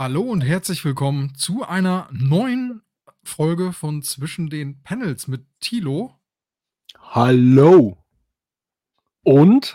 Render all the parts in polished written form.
Hallo und herzlich willkommen zu einer neuen Folge von Zwischen den Panels mit Thilo. Hallo. Und?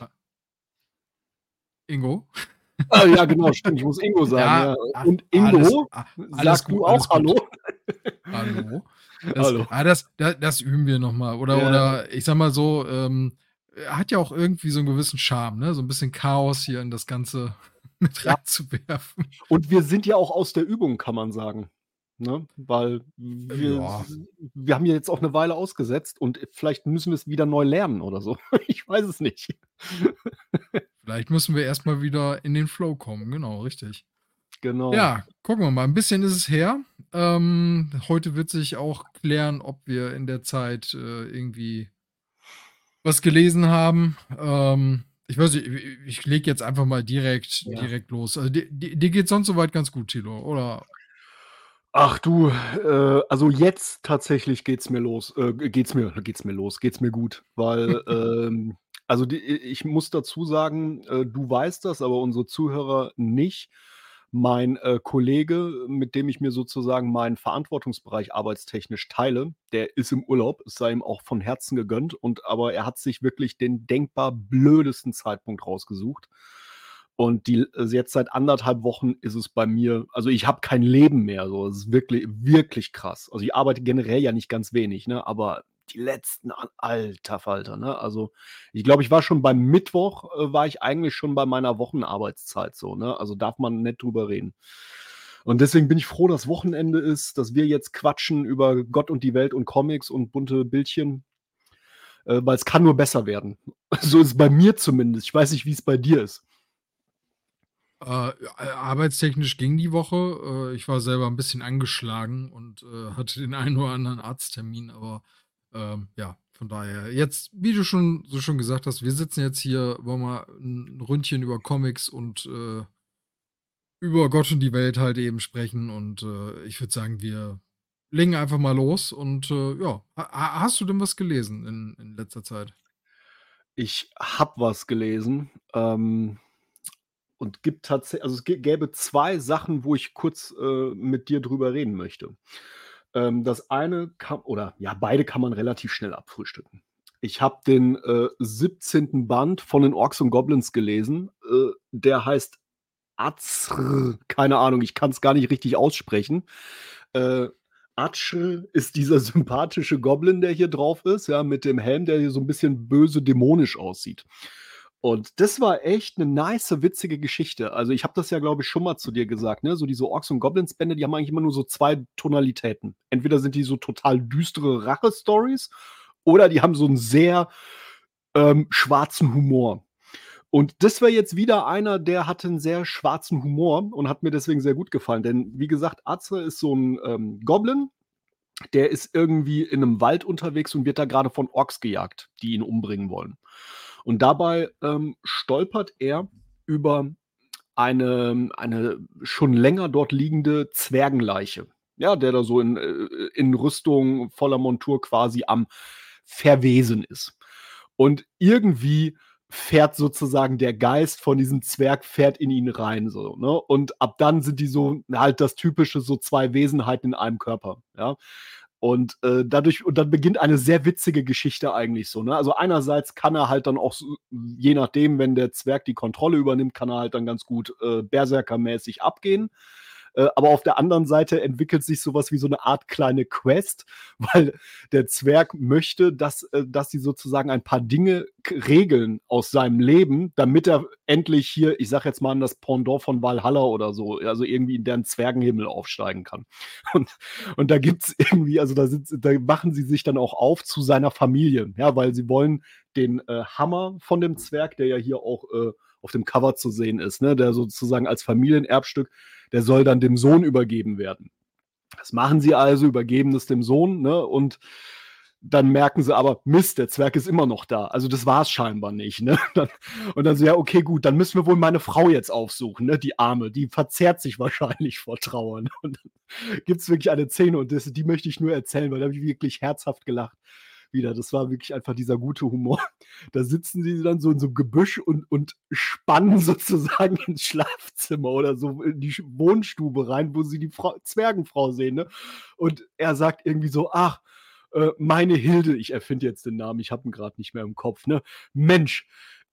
Ingo. Ja, genau, stimmt. Ich muss Ingo sagen, Ja, ja. Und Ingo, alles sag gut, du alles auch gut. Hallo? Hallo. Das, Hallo. das üben wir nochmal. Ja, Oder ich sag mal so, hat ja auch irgendwie so einen gewissen Charme, ne? So ein bisschen Chaos hier in das Ganze mit ja. reinzuwerfen. Und wir sind ja auch aus der Übung, kann man sagen, ne? Weil wir Ja, wir haben ja jetzt auch 'ne Weile ausgesetzt und vielleicht müssen wir's wieder neu lernen oder so. Ich weiß es nicht. vielleicht müssen wir erstmal wieder in den Flow kommen. Genau, richtig. Genau. Ja, gucken wir mal. Ein bisschen ist es her. Heute wird sich auch klären, ob wir in der Zeit, irgendwie was gelesen haben. Ich weiß nicht, ich lege jetzt einfach mal Ja. direkt los. Also, dir geht's sonst soweit ganz gut, Thilo, oder? Ach du, also jetzt tatsächlich geht's mir gut, weil, also die ich muss dazu sagen, du weißt das, aber unsere Zuhörer nicht. Mein, Kollege, mit dem ich mir sozusagen meinen Verantwortungsbereich arbeitstechnisch teile, der ist im Urlaub. Es sei ihm auch von Herzen gegönnt aber er hat sich wirklich den denkbar blödesten Zeitpunkt rausgesucht. Und jetzt seit 1,5 Wochen ist es bei mir, also, ich habe kein Leben mehr so. Es ist wirklich krass. Also, ich arbeite generell ja nicht ganz wenig, ne, aber die letzten alter Falter, ne? Also, ich glaube, ich war schon beim Mittwoch war ich eigentlich schon bei meiner Wochenarbeitszeit so, ne? Also, darf man nicht drüber reden. Und deswegen bin ich froh, dass Wochenende ist, dass wir jetzt quatschen über Gott und die Welt und Comics und bunte Bildchen, weil es kann nur besser werden. So ist es bei mir zumindest. Ich weiß nicht, wie es bei dir ist. Arbeitstechnisch ging die Woche. Ich war selber ein bisschen angeschlagen und, hatte den einen oder anderen Arzttermin, aber, ja, von daher jetzt, wie du schon so schön gesagt hast, wir sitzen jetzt hier, wollen mal ein Ründchen über Comics und, über Gott und die Welt halt eben sprechen und, ich würde sagen, wir legen einfach mal los und, ja. Hast du denn was gelesen in letzter Zeit? Ich habe was gelesen, und gibt tatsächlich, also, es gäbe 2 Sachen, wo ich kurz, mit dir drüber reden möchte. Das eine kann, oder ja, beide kann man relativ schnell abfrühstücken. Ich habe den, 17. Band von den Orks und Goblins gelesen. Der heißt Azr, keine Ahnung, ich kann es gar nicht richtig aussprechen. Äh, Atschr ist dieser sympathische Goblin, der hier drauf ist, ja, mit dem Helm, der hier so 'n bisschen böse dämonisch aussieht. Und das war echt 'ne witzige Geschichte. Also, ich habe das ja, glaube ich, schon mal zu dir gesagt, ne? So diese Orks und Goblins Bände, die haben eigentlich immer nur so 2 Tonalitäten. Entweder sind die so total düstere Rache-Stories oder die haben so 'n sehr, schwarzen Humor. Und das war jetzt wieder einer, der hatte 'n sehr schwarzen Humor und hat mir deswegen sehr gut gefallen. Denn wie gesagt, Atze ist so 'n, Goblin, der ist irgendwie in 'nem Wald unterwegs und wird da grade von Orks gejagt, die ihn umbringen wollen. Und dabei, stolpert er über eine schon länger dort liegende Zwergenleiche. Ja, der da so in Rüstung, voller Montur quasi am Verwesen ist. Und irgendwie fährt sozusagen der Geist von diesem Zwerg fährt in ihn rein so, ne? Und ab dann sind die so halt das typische, so 2 Wesenheiten in einem Körper, ja? Und dann beginnt eine sehr witzige Geschichte eigentlich so, ne? Also, einerseits kann er halt dann auch so, je nachdem, wenn der Zwerg die Kontrolle übernimmt, kann er halt dann ganz gut, berserkermäßig abgehen. Aber auf der anderen Seite entwickelt sich so was wie so 'ne Art kleine Quest, weil der Zwerg möchte, dass sie sozusagen ein paar Dinge regeln aus seinem Leben, damit er endlich hier, ich sage jetzt mal, an das Pendant von Valhalla oder so, also irgendwie in deren Zwergenhimmel aufsteigen kann. Und und da gibt's irgendwie, also da machen sie sich dann auch auf zu seiner Familie, ja, weil sie wollen den, Hammer von dem Zwerg, der ja hier auch, auf dem Cover zu sehen ist, ne, der sozusagen als Familienerbstück, der soll dann dem Sohn übergeben werden. Das machen sie also, übergeben es dem Sohn, ne, und dann merken sie aber: „Mist, der Zwerg ist immer noch da.“ Also, das war's scheinbar nicht, ne? Dann so: „Ja, okay, gut, dann müssen wir wohl meine Frau jetzt aufsuchen, ne, die Arme. Die verzehrt sich wahrscheinlich vor Trauer“, ne? Und dann gibt's wirklich eine Szene und die möchte ich nur erzählen, weil da habe ich wirklich herzhaft gelacht. wieder. Das war wirklich einfach dieser gute Humor. Da sitzen sie dann so in so 'nem Gebüsch und spannen sozusagen ins Schlafzimmer oder so in die Wohnstube rein, wo sie die Zwergenfrau sehen, ne? Und er sagt irgendwie so: „Ach, meine Hilde“, ich erfinde jetzt den Namen, ich habe ihn gerade nicht mehr im Kopf, ne? „Mensch,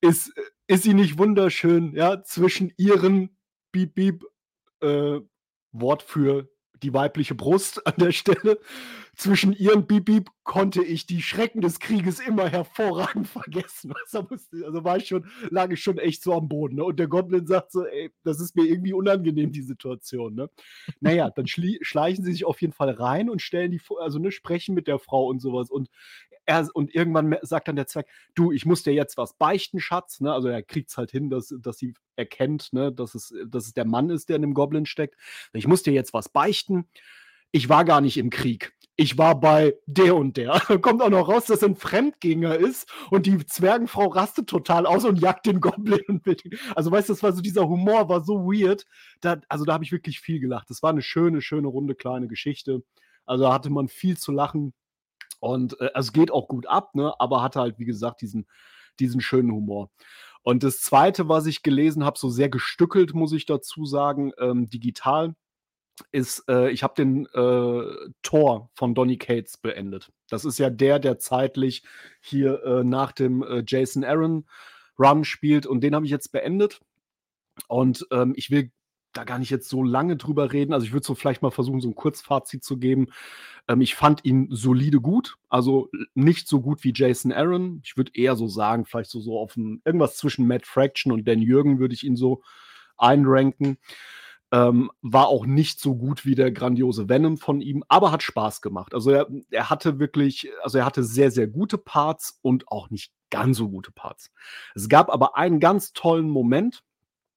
ist sie nicht wunderschön, ja, zwischen ihren Piep, Piep“, äh, Wort für die weibliche Brust an der Stelle. Zwischen ihren Piep, Piep konnte ich die Schrecken des Krieges immer hervorragend vergessen. Also lag ich schon echt so am Boden, ne? Und der Goblin sagt so: „Ey, das ist mir irgendwie unangenehm, die Situation“, ne? Na ja, dann schleichen sie sich auf jeden Fall rein und stellen die vor, also, ne, sprechen mit der Frau und sowas. Und irgendwann sagt dann der Zwerg: „Du, ich muss dir jetzt was beichten, Schatz“, ne? Also, er kriegt's halt hin, dass sie erkennt, ne, dass es der Mann ist, der in dem Goblin steckt. „Ich muss dir jetzt was beichten. Ich war gar nicht im Krieg. Ich war bei der und der.“ Kommt auch noch raus, dass er 'n Fremdgänger ist und die Zwergenfrau rastet total aus und jagt den Goblin mit ihm. Also, weißt du, das war so, dieser Humor war so weird. Da habe ich wirklich viel gelacht. Das war 'ne schöne, schöne, runde, kleine Geschichte. Also, da hatte man viel zu lachen. Und, also, geht auch gut ab, ne, aber hatte halt, wie gesagt, diesen schönen Humor. Und das Zweite, was ich gelesen habe, so sehr gestückelt, muss ich dazu sagen, digital, ist, ich habe den, Thor von Donny Cates beendet. Das ist ja der zeitlich hier, nach dem, Jason Aaron Run spielt, und den habe ich jetzt beendet. Und, ich will da gar nicht jetzt so lange drüber reden. Also, ich würde so vielleicht mal versuchen, so 'n Kurzfazit zu geben. Ich fand ihn solide gut, also, nicht so gut wie Jason Aaron. Ich würde eher so sagen, vielleicht so auf 'n irgendwas zwischen Matt Fraction und Dan Jürgen würde ich ihn so einranken. War auch nicht so gut wie der grandiose Venom von ihm, aber hat Spaß gemacht. Also, er hatte wirklich, also, er hatte sehr, sehr gute Parts und auch nicht ganz so gute Parts. Es gab aber einen ganz tollen Moment,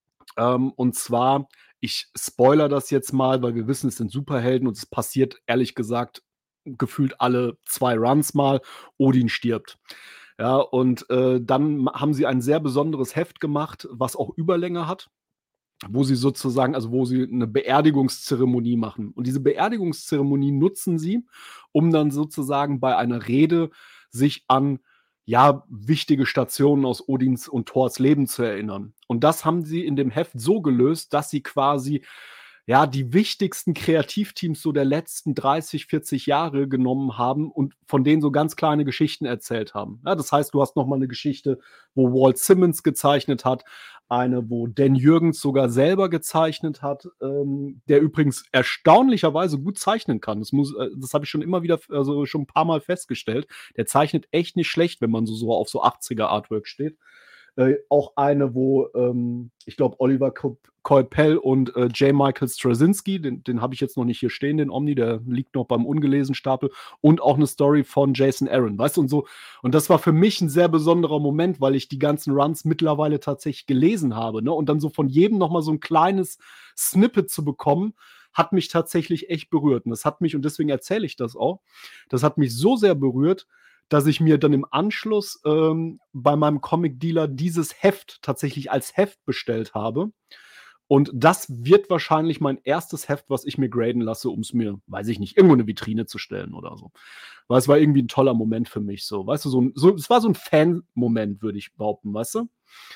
und zwar, ich spoilere das jetzt mal, weil wir wissen, es sind Superhelden und es passiert ehrlich gesagt gefühlt alle 2 Runs mal: Odin stirbt. Ja, und, dann haben sie ein sehr besonderes Heft gemacht, was auch Überlänge hat, wo sie sozusagen, also, wo sie 'ne Beerdigungszeremonie machen. Und diese Beerdigungszeremonie nutzen sie, um dann sozusagen bei einer Rede sich an, ja, wichtige Stationen aus Odins und Thors Leben zu erinnern. Und das haben sie in dem Heft so gelöst, dass sie quasi, ja, die wichtigsten Kreativteams so der letzten 30, 40 Jahre genommen haben und von denen so ganz kleine Geschichten erzählt haben. Ja, das heißt, du hast noch mal 'ne Geschichte, wo Walt Simmons gezeichnet hat, eine, wo Dan Jürgens sogar selber gezeichnet hat, der übrigens erstaunlicherweise gut zeichnen kann. Das habe ich schon immer wieder, also, schon 'n paarmal festgestellt. Der zeichnet echt nicht schlecht, wenn man so auf so 80er Artwork steht. Auch eine, wo, ich glaube, Oliver Coipel und, J. Michael Straczynski, den habe ich jetzt noch nicht hier stehen, den Omni, der liegt noch beim ungelesen Stapel, und auch 'ne Story von Jason Aaron, weißt du, und so. Und das war für mich 'n sehr besonderer Moment, weil ich die ganzen Runs mittlerweile tatsächlich gelesen habe, ne? Und dann so von jedem noch mal so 'n kleines Snippet zu bekommen, hat mich tatsächlich echt berührt. Und das hat mich, und deswegen erzähle ich das auch, das hat mich so sehr berührt, dass ich mir dann im Anschluss, bei meinem Comic-Dealer dieses Heft tatsächlich als Heft bestellt habe. Und das wird wahrscheinlich mein erstes Heft, was ich mir graden lasse, um's mir, weiß ich nicht, irgendwo in 'ne Vitrine zu stellen oder so. Weil es war irgendwie 'n toller Moment für mich so, weißt du, es war so 'n Fan-Moment, würde ich behaupten, weißt du?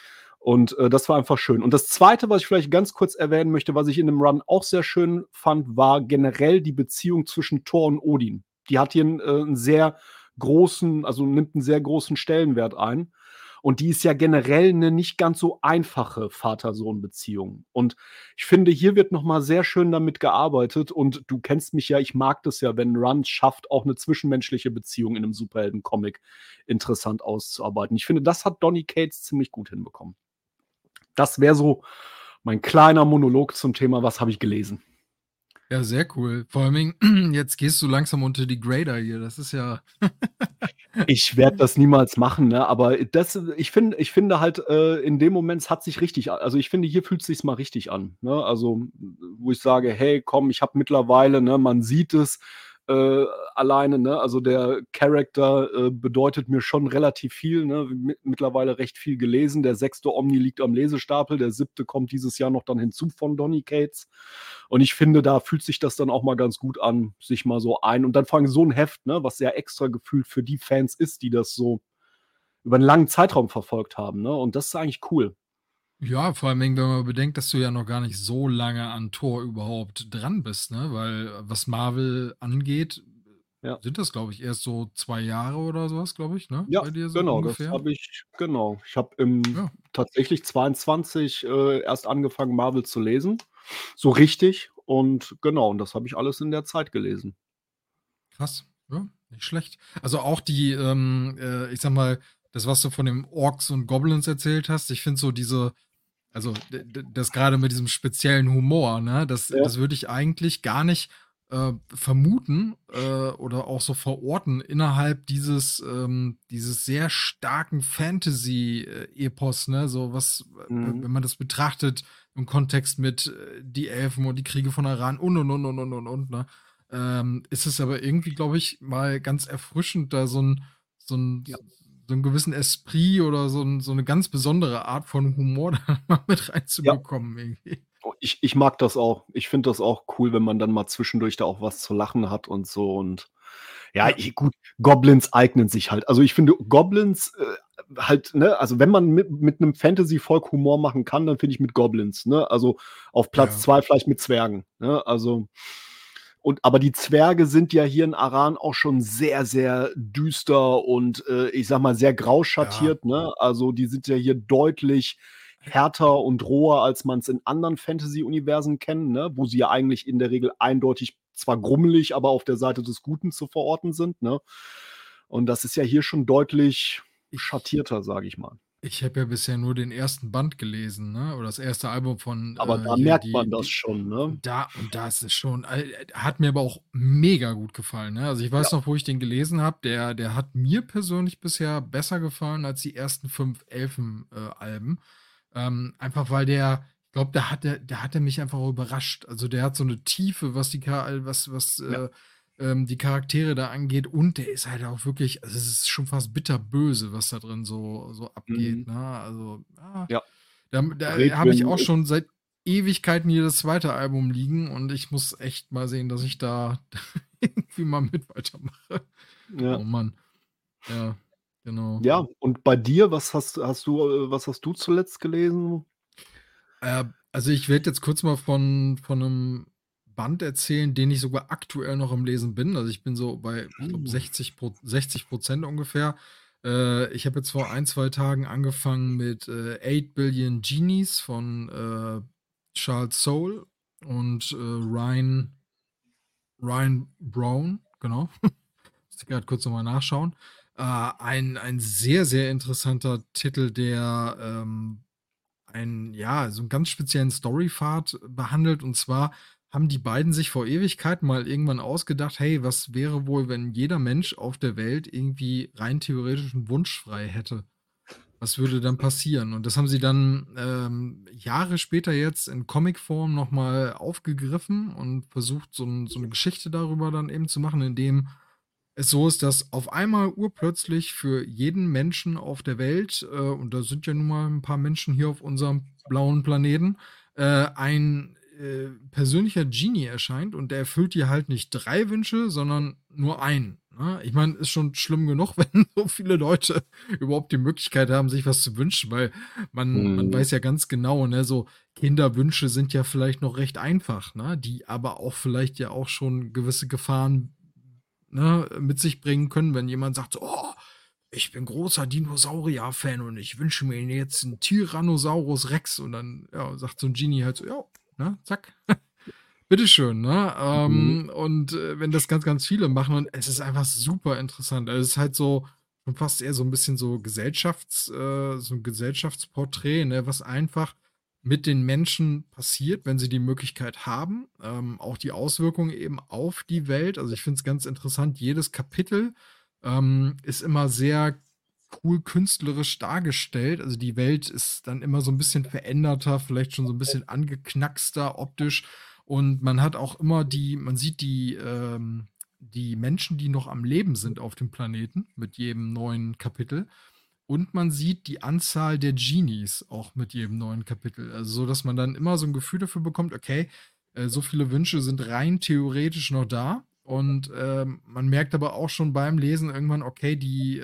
Und, das war einfach schön. Und das Zweite, was ich vielleicht ganz kurz erwähnen möchte, was ich in dem Run auch sehr schön fand, war generell die Beziehung zwischen Thor und Odin. Die hat hier 'n sehr großen, also, nimmt 'n sehr großen Stellenwert ein. Und die ist ja generell 'ne nicht ganz so einfache Vater-Sohn-Beziehung. Und ich finde, hier wird noch mal sehr schön damit gearbeitet, und du kennst mich ja, ich mag das ja, wenn 'n Run schafft, auch 'ne zwischenmenschliche Beziehung in 'nem Superhelden-Comic interessant auszuarbeiten. Ich finde, das hat Donny Cates ziemlich gut hinbekommen. Das wäre so mein kleiner Monolog zum Thema: „Was habe ich gelesen?“ Ja, sehr cool. Vor allen Dingen, jetzt gehst du langsam unter die Grader hier. Das ist ja Ich werde das niemals machen, ne, aber ich finde halt, in dem Moment, es hat sich richtig also, ich finde, hier fühlt sich's mal richtig an, ne? Also, wo ich sage: „Hey, komm, ich habe mittlerweile“, ne, man sieht es, alleine, ne? Also, der Charakter, bedeutet mir schon relativ viel, ne? Mittlerweile recht viel gelesen. Der sechste Omni liegt am Lesestapel, der siebte kommt dieses Jahr noch dann hinzu von Donny Cates. Und ich finde, da fühlt sich das dann auch mal ganz gut an, sich mal so und dann vor allem so ein Heft, ne, was sehr extra gefühlt für die Fans ist, die das so über einen langen Zeitraum verfolgt haben, ne? Und das ist eigentlich cool. Ja, vor allem, wenn man bedenkt, dass du ja noch gar nicht so lange an Thor überhaupt dran bist, ne? Weil was Marvel angeht, Ja. sind das, glaube ich, erst so 2 Jahre oder sowas, glaube ich, ne? Ja, Bei dir so genau, das ungefähr. habe ich genau. Ich habe im Ja, tatsächlich 22, erst angefangen, Marvel zu lesen, so richtig und genau, und das habe ich alles in der Zeit gelesen. krass. Ja, nicht schlecht. Also auch die, ich sag mal, das, was du von den Orks und Goblins erzählt hast, ich finde so diese, also das gerade mit diesem speziellen Humor, ne, Ja, das würde ich eigentlich gar nicht vermuten oder auch so verorten innerhalb dieses sehr starken Fantasy-Epos, ne, so was, mhm. wenn man das betrachtet im Kontext mit die Elfen und die Kriege von Aran und, ne, ist es aber irgendwie, glaube ich, mal ganz erfrischend, da so ein Ja. so einen gewissen Esprit oder so eine ganz besondere Art von Humor da mal mit Ja. reinzubekommen irgendwie. Oh, ich mag das auch. Ich finde das auch cool, wenn man dann mal zwischendurch da auch was zu lachen hat und so und ja, Ja, gut, Goblins eignen sich halt. Also, ich finde Goblins, halt, ne, also, wenn man mit 'nem Fantasy-Volk Humor machen kann, dann finde ich mit Goblins, ne? Also, auf Platz ja, 2 vielleicht mit Zwergen, ne? Also aber die Zwerge sind ja hier in Aran auch schon sehr, sehr düster und, ich sage mal, sehr grau ja. schattiert, ne? Also, die sind ja hier deutlich härter und roher, als man's in anderen Fantasy-Universen kennt, ne? Wo sie ja eigentlich in der Regel eindeutig zwar grummelig, aber auf der Seite des Guten zu verorten sind, ne? Und das ist ja hier schon deutlich Ich schattierter, sage ich mal. ich habe ja bisher nur den ersten Band gelesen, ne, oder das erste Album von, Aber da hier merkt man die das die schon, ne? und da ist es schon hat mir aber auch mega gut gefallen, ne? Also, ich Ja. weiß noch, wo ich den gelesen habe, der hat mir persönlich bisher besser gefallen als die ersten 5 Elfen Alben. Einfach weil ich glaube, da hat er mich einfach auch überrascht. Also, der hat so eine Tiefe, was Ja. die Charaktere da angeht und der ist halt auch wirklich, also, es ist schon fast bitterböse, was da drin so Mhm. abgeht, ne? Also, ja, Ja. da habe ich Redwin auch ist schon seit Ewigkeiten hier das zweite Album liegen und ich muss echt mal sehen, dass ich da irgendwie mal mit weitermache. ja. Oh Mann. Ja, genau. Ja, und bei dir, was hast du zuletzt gelesen? Also ich werde jetzt kurz mal von einem Band erzählen, den ich sogar aktuell noch am Lesen bin. Also, ich bin so bei, ich glaube, Hm. 60% ungefähr. Ich habe jetzt vor ein 2 Tagen angefangen mit, 8 Billion Genies von, Charles Soule und, Ryan Brown, genau. Musste grad kurz noch mal nachschauen. Ein sehr, sehr interessanter Titel, der, so einen ganz speziellen Storypfad behandelt. Und zwar haben die beiden sich vor Ewigkeiten mal irgendwann ausgedacht: „Hey, was wäre wohl, wenn jeder Mensch auf der Welt irgendwie rein theoretisch 'n Wunsch frei hätte? Was würde dann passieren?“ Und das haben sie dann, Jahre später jetzt in Comicform noch mal aufgegriffen und versucht, so 'ne Geschichte darüber dann eben zu machen, indem es so ist, dass auf einmal urplötzlich für jeden Menschen auf der Welt, und da sind ja nun mal ein paar Menschen hier auf unserem blauen Planeten, ein, persönlicher Genie erscheint und der erfüllt dir halt nicht 3 Wünsche, sondern nur einen, ne? Ich meine, ist schon schlimm genug, wenn so viele Leute überhaupt die Möglichkeit haben, sich was zu wünschen, weil man Mhm. weiß ja ganz genau, ne, so Kinderwünsche sind ja vielleicht noch recht einfach, ne, die aber auch vielleicht ja auch schon gewisse Gefahren, ne, mit sich bringen können, wenn jemand sagt so: „Oh, ich bin großer Dinosaurier-Fan und ich wünsche mir jetzt 'n Tyrannosaurus Rex.“ Und dann, ja, sagt so 'n Genie halt so: „Ja, ne, zack, bitteschön“, ne? Mhm. Und, wenn das ganz, ganz viele machen und es ist einfach super interessant. Also, es ist halt so schon fast eher so 'n bisschen so 'n Gesellschaftsporträt, ne, was einfach mit den Menschen passiert, wenn sie die Möglichkeit haben, auch die Auswirkungen eben auf die Welt. Also, ich finde es ganz interessant, jedes Kapitel, ist immer sehr cool künstlerisch dargestellt. Also, die Welt ist dann immer so 'n bisschen veränderter, vielleicht schon so 'n bisschen angeknackster optisch und man hat auch immer man sieht die Menschen, die noch am Leben sind auf dem Planeten mit jedem neuen Kapitel. Und man sieht die Anzahl der Genies auch mit jedem neuen Kapitel. Also so, dass man dann immer so ein Gefühl dafür bekommt, okay, so viele Wünsche sind rein theoretisch noch da. Und man merkt aber auch schon beim Lesen irgendwann, okay,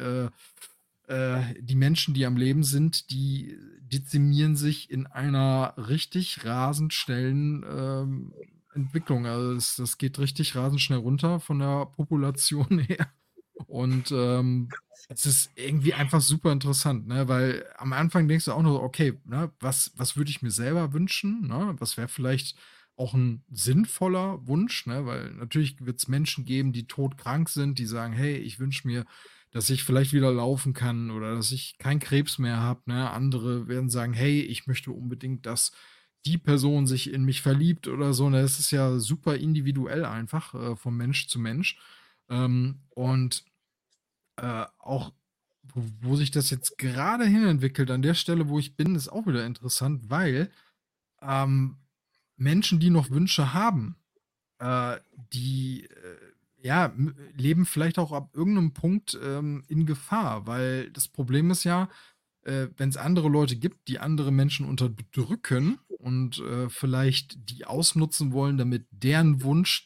die Menschen, die am Leben sind, die dezimieren sich in einer richtig rasend schnellen Entwicklung. Also das geht richtig rasend schnell runter von der Population her. Und es ist irgendwie einfach super interessant, ne? Weil am Anfang denkst du auch nur, so, okay, ne, was würde ich mir selber wünschen? Ne? Was wäre vielleicht auch ein sinnvoller Wunsch, ne? Weil natürlich wird es Menschen geben, die todkrank sind, die sagen, hey, ich wünsche mir, dass ich vielleicht wieder laufen kann oder dass ich keinen Krebs mehr habe. Ne? Andere werden sagen, hey, ich möchte unbedingt, dass die Person sich in mich verliebt oder so. Ne? Das ist ja super individuell einfach von Mensch zu Mensch. Und auch, wo sich das jetzt gerade hinentwickelt, an der Stelle, wo ich bin, ist auch wieder interessant, weil ähm, Menschen, die noch Wünsche haben, die ja, leben vielleicht auch ab irgendeinem Punkt in Gefahr, weil das Problem ist ja, wenn es andere Leute gibt, die andere Menschen unterdrücken und vielleicht die ausnutzen wollen, damit deren Wunsch,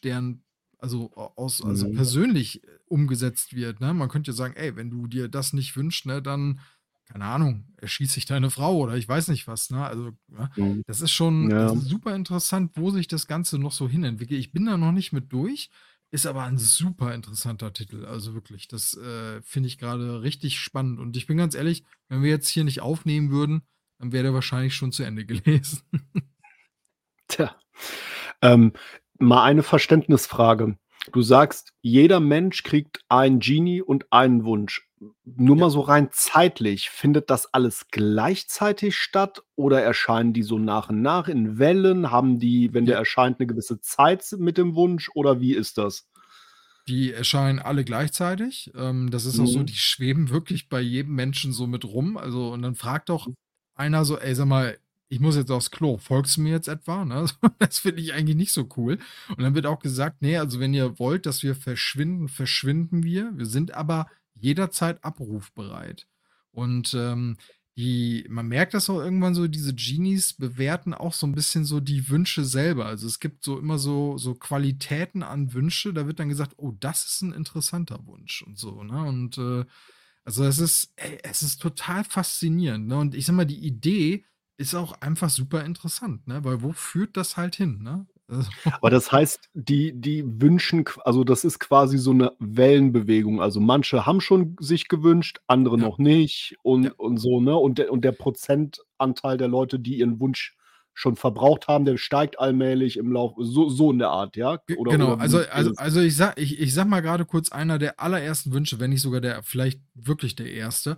also Mhm. persönlich umgesetzt wird. Ne? Man könnte ja sagen, ey, wenn du dir das nicht wünschst, ne, dann, keine Ahnung, erschießt sich deine Frau oder ich weiß nicht was. Ne? Also, ja, Mhm. das ist schon Ja. super interessant, wo sich das Ganze noch so hinentwickelt. Ich bin da noch nicht mit durch, ist aber ein super interessanter Titel. Also wirklich, das finde ich gerade richtig spannend. Und ich bin ganz ehrlich, wenn wir jetzt hier nicht aufnehmen würden, dann wäre der wahrscheinlich schon zu Ende gelesen. Tja. Ähm, Mal eine Verständnisfrage. Du sagst, jeder Mensch kriegt einen Genie und einen Wunsch. Nur Ja, mal so rein zeitlich, findet das alles gleichzeitig statt oder erscheinen die so nach und nach in Wellen? Haben die, wenn der die, erscheint, 'ne gewisse Zeit mit dem Wunsch oder wie ist das? die erscheinen alle gleichzeitig. Das ist auch so, Mhm. die schweben wirklich bei jedem Menschen so mit rum. Also, und dann fragt auch einer so, ey, sag mal, ich muss jetzt aufs Klo, folgst du mir jetzt etwa? Ne? Das finde ich eigentlich nicht so cool. Und dann wird auch gesagt, nee, also wenn ihr wollt, dass wir verschwinden, verschwinden wir. Wir sind aber jederzeit abrufbereit. Und man merkt das auch irgendwann so, diese Genies bewerten auch so ein bisschen so die Wünsche selber. Also es gibt so immer so Qualitäten an Wünsche, da wird dann gesagt, oh, das ist ein interessanter Wunsch und so, ne? Und also es ist total faszinierend, ne? Und ich sag mal, die Idee ist auch einfach super interessant, ne? Weil wo führt das halt hin, ne? Also, Aber das heißt, die wünschen also, das ist quasi so 'ne Wellenbewegung. Also, manche haben schon sich gewünscht, andere ja, noch nicht ja. und so, ne? Und der Prozentanteil der Leute, die ihren Wunsch schon verbraucht haben, der steigt allmählich im Lauf so in der Art, ja? Genau, Oder wie ist es? ich sag mal gerade kurz einer der allerersten Wünsche, wenn nicht sogar der, vielleicht wirklich der erste.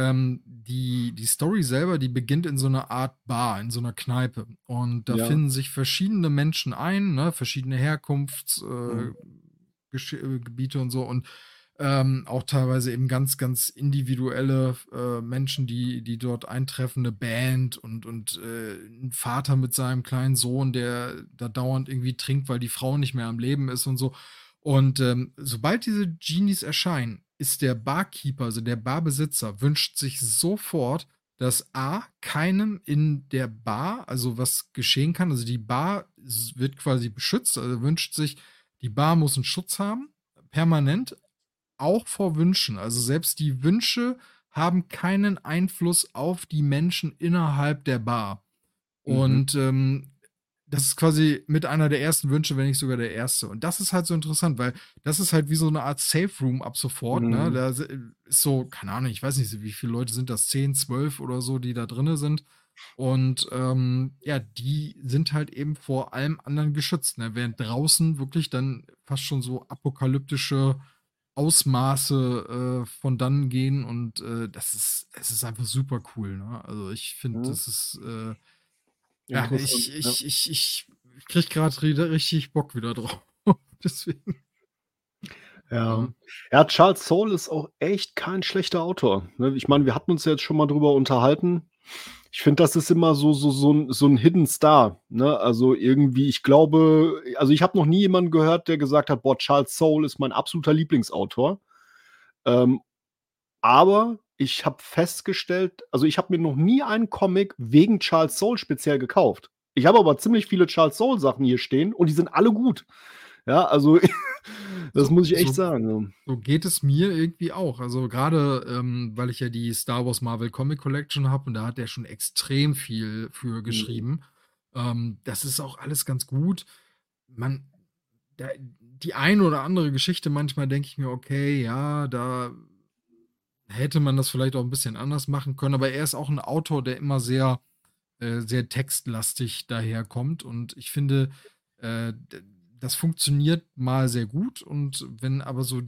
Die Story selber, die beginnt in so einer Art Bar, in so einer Kneipe. Und da Ja. finden sich verschiedene Menschen ein, ne, verschiedene Mhm. Gebiete und so. Und auch teilweise eben ganz, ganz individuelle Menschen, die dort eintreffen, eine Band und ein Vater mit seinem kleinen Sohn, der da dauernd irgendwie trinkt, weil die Frau nicht mehr am Leben ist und so. Und sobald diese Genies erscheinen, ist der Barkeeper, also der Barbesitzer, wünscht sich sofort, dass A, keinem in der Bar, also was geschehen kann, also die Bar wird quasi beschützt, also wünscht sich, die Bar muss einen Schutz haben, permanent, auch vor Wünschen. Also selbst die Wünsche haben keinen Einfluss auf die Menschen innerhalb der Bar. Mhm. Und das ist quasi mit einer der ersten Wünsche, wenn nicht sogar der erste. Und das ist halt so interessant, weil das ist halt wie so eine Art Safe Room ab sofort. Ne? Mhm. Da ist so, keine Ahnung, ich weiß nicht, wie viele Leute sind das, 10, 12 oder so, die da drinne sind. Und ja, die sind halt eben vor allem anderen geschützt. Ne? Während draußen wirklich dann fast schon so apokalyptische Ausmaße von dann gehen und es ist einfach super cool. Ne? Also ich finde, Mhm. das ist ja, Interessant, ja. ich krieg gerade richtig Bock wieder drauf. Deswegen. Ja. Ja. Ja, Charles Soule ist auch echt kein schlechter Autor, ne? Ich meine, wir hatten uns ja jetzt schon mal drüber unterhalten. Ich finde, das ist immer so 'n Hidden Star, ne? Also, irgendwie ich glaube also, ich habe noch nie jemanden gehört, der gesagt hat: „Boah, Charles Soule ist mein absoluter Lieblingsautor." Ähm, aber ich habe festgestellt also, ich habe mir noch nie einen Comic wegen Charles Soule speziell gekauft. Ich habe aber ziemlich viele Charles Soule Sachen hier stehen und die sind alle gut. Ja, also, das So muss ich echt so sagen, so geht es mir irgendwie auch. Also, gerade weil ich ja die Star Wars Marvel Comic Collection habe und da hat er schon extrem viel für ja. Mhm. geschrieben. Das ist auch alles ganz gut. Man die eine oder andere Geschichte manchmal denke ich mir: „Okay, ja, da hätte man das vielleicht auch ein bisschen anders machen können." Aber er ist auch ein Autor, der immer sehr textlastig daherkommt. Und ich finde, das funktioniert mal sehr gut. Und wenn aber so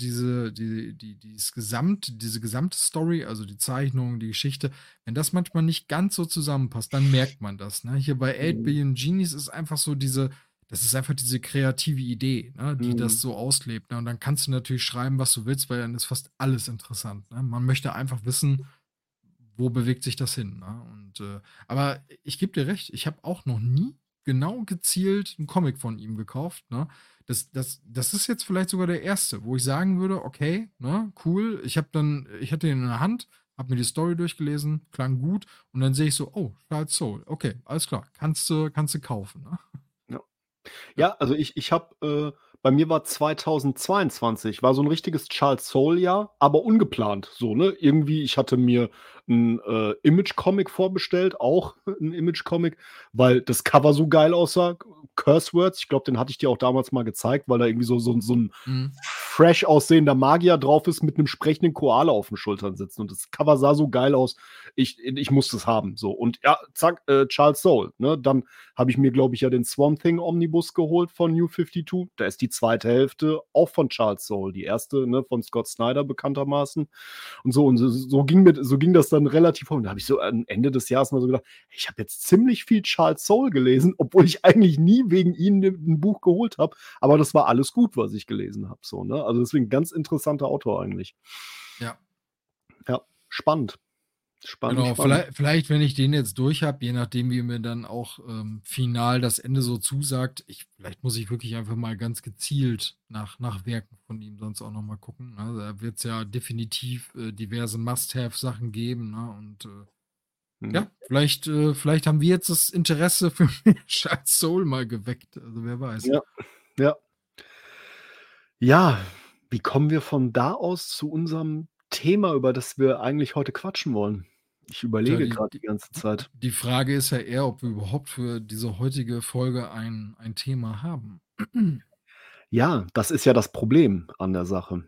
diese gesamte Story, also die Zeichnung, die Geschichte, wenn das manchmal nicht ganz so zusammenpasst, dann merkt man das. Ne? Hier bei 8 Mhm. Billion Genies ist einfach so das ist einfach diese kreative Idee, ne, die das Mhm. so auslebt. Ne? Und dann kannst du natürlich schreiben, was du willst, weil dann ist fast alles interessant. Ne? Man möchte einfach wissen, wo bewegt sich das hin, ne? Aber ich gebe dir recht, ich habe auch noch nie genau gezielt einen Comic von ihm gekauft, ne? Das ist jetzt vielleicht sogar der erste, wo ich sagen würde: „Okay, ne, cool." Ich hatte ihn in der Hand, habe mir die Story durchgelesen, klang gut und dann sehe ich so: „Oh, Charles Soule, okay, alles klar, kannst du kaufen", ne? Ja. Ja. Ja, also ich habe bei mir war 2022 war so 'n richtiges Charles Soule-Jahr, aber ungeplant so, ne? Irgendwie ich hatte mir 'n, Image-Comic vorbestellt, auch 'n Image-Comic, weil das Cover so geil aussah. Curse Words, ich glaube, den hatte ich dir auch damals mal gezeigt, weil da irgendwie so 'n Mhm. fresh aussehender Magier drauf ist mit 'nem sprechenden Koala auf den Schultern sitzt und das Cover sah so geil aus. Ich musste es haben, so. Und ja, zack, Charles Soule, ne? Dann habe ich mir, glaube ich, ja den Swamp Thing Omnibus geholt von New 52. Da ist die zweite Hälfte auch von Charles Soule. Die erste, ne, von Scott Snyder bekanntermaßen. Und so ging das dann relativ und da habe ich so am Ende des Jahres mal so gedacht: „Ich habe jetzt ziemlich viel Charles Soule gelesen, obwohl ich eigentlich nie wegen ihn 'n Buch geholt habe, aber das war alles gut, was ich gelesen habe", so, ne? Also, deswegen ganz interessanter Autor eigentlich. Ja. Ja, spannend. Spannend, Genau, spannend. vielleicht, wenn ich den jetzt durch habe, je nachdem, wie mir dann auch, final das Ende so zusagt, vielleicht muss ich wirklich einfach mal ganz gezielt nach Werken von ihm sonst auch noch mal gucken, ne? Da wird's ja definitiv, diverse Must-have-Sachen geben, ne? Mhm. Ja, vielleicht haben wir jetzt das Interesse für Charles Soule mal geweckt, also wer weiß. Ja, ja. Ja, wie kommen wir von da aus zu unserem Thema, über das wir eigentlich heute quatschen wollen? Ich Tja, überlege grad die ganze Zeit. die Frage ist ja eher, ob wir überhaupt für diese heutige Folge ein Thema haben. Ja, das ist ja das Problem an der Sache.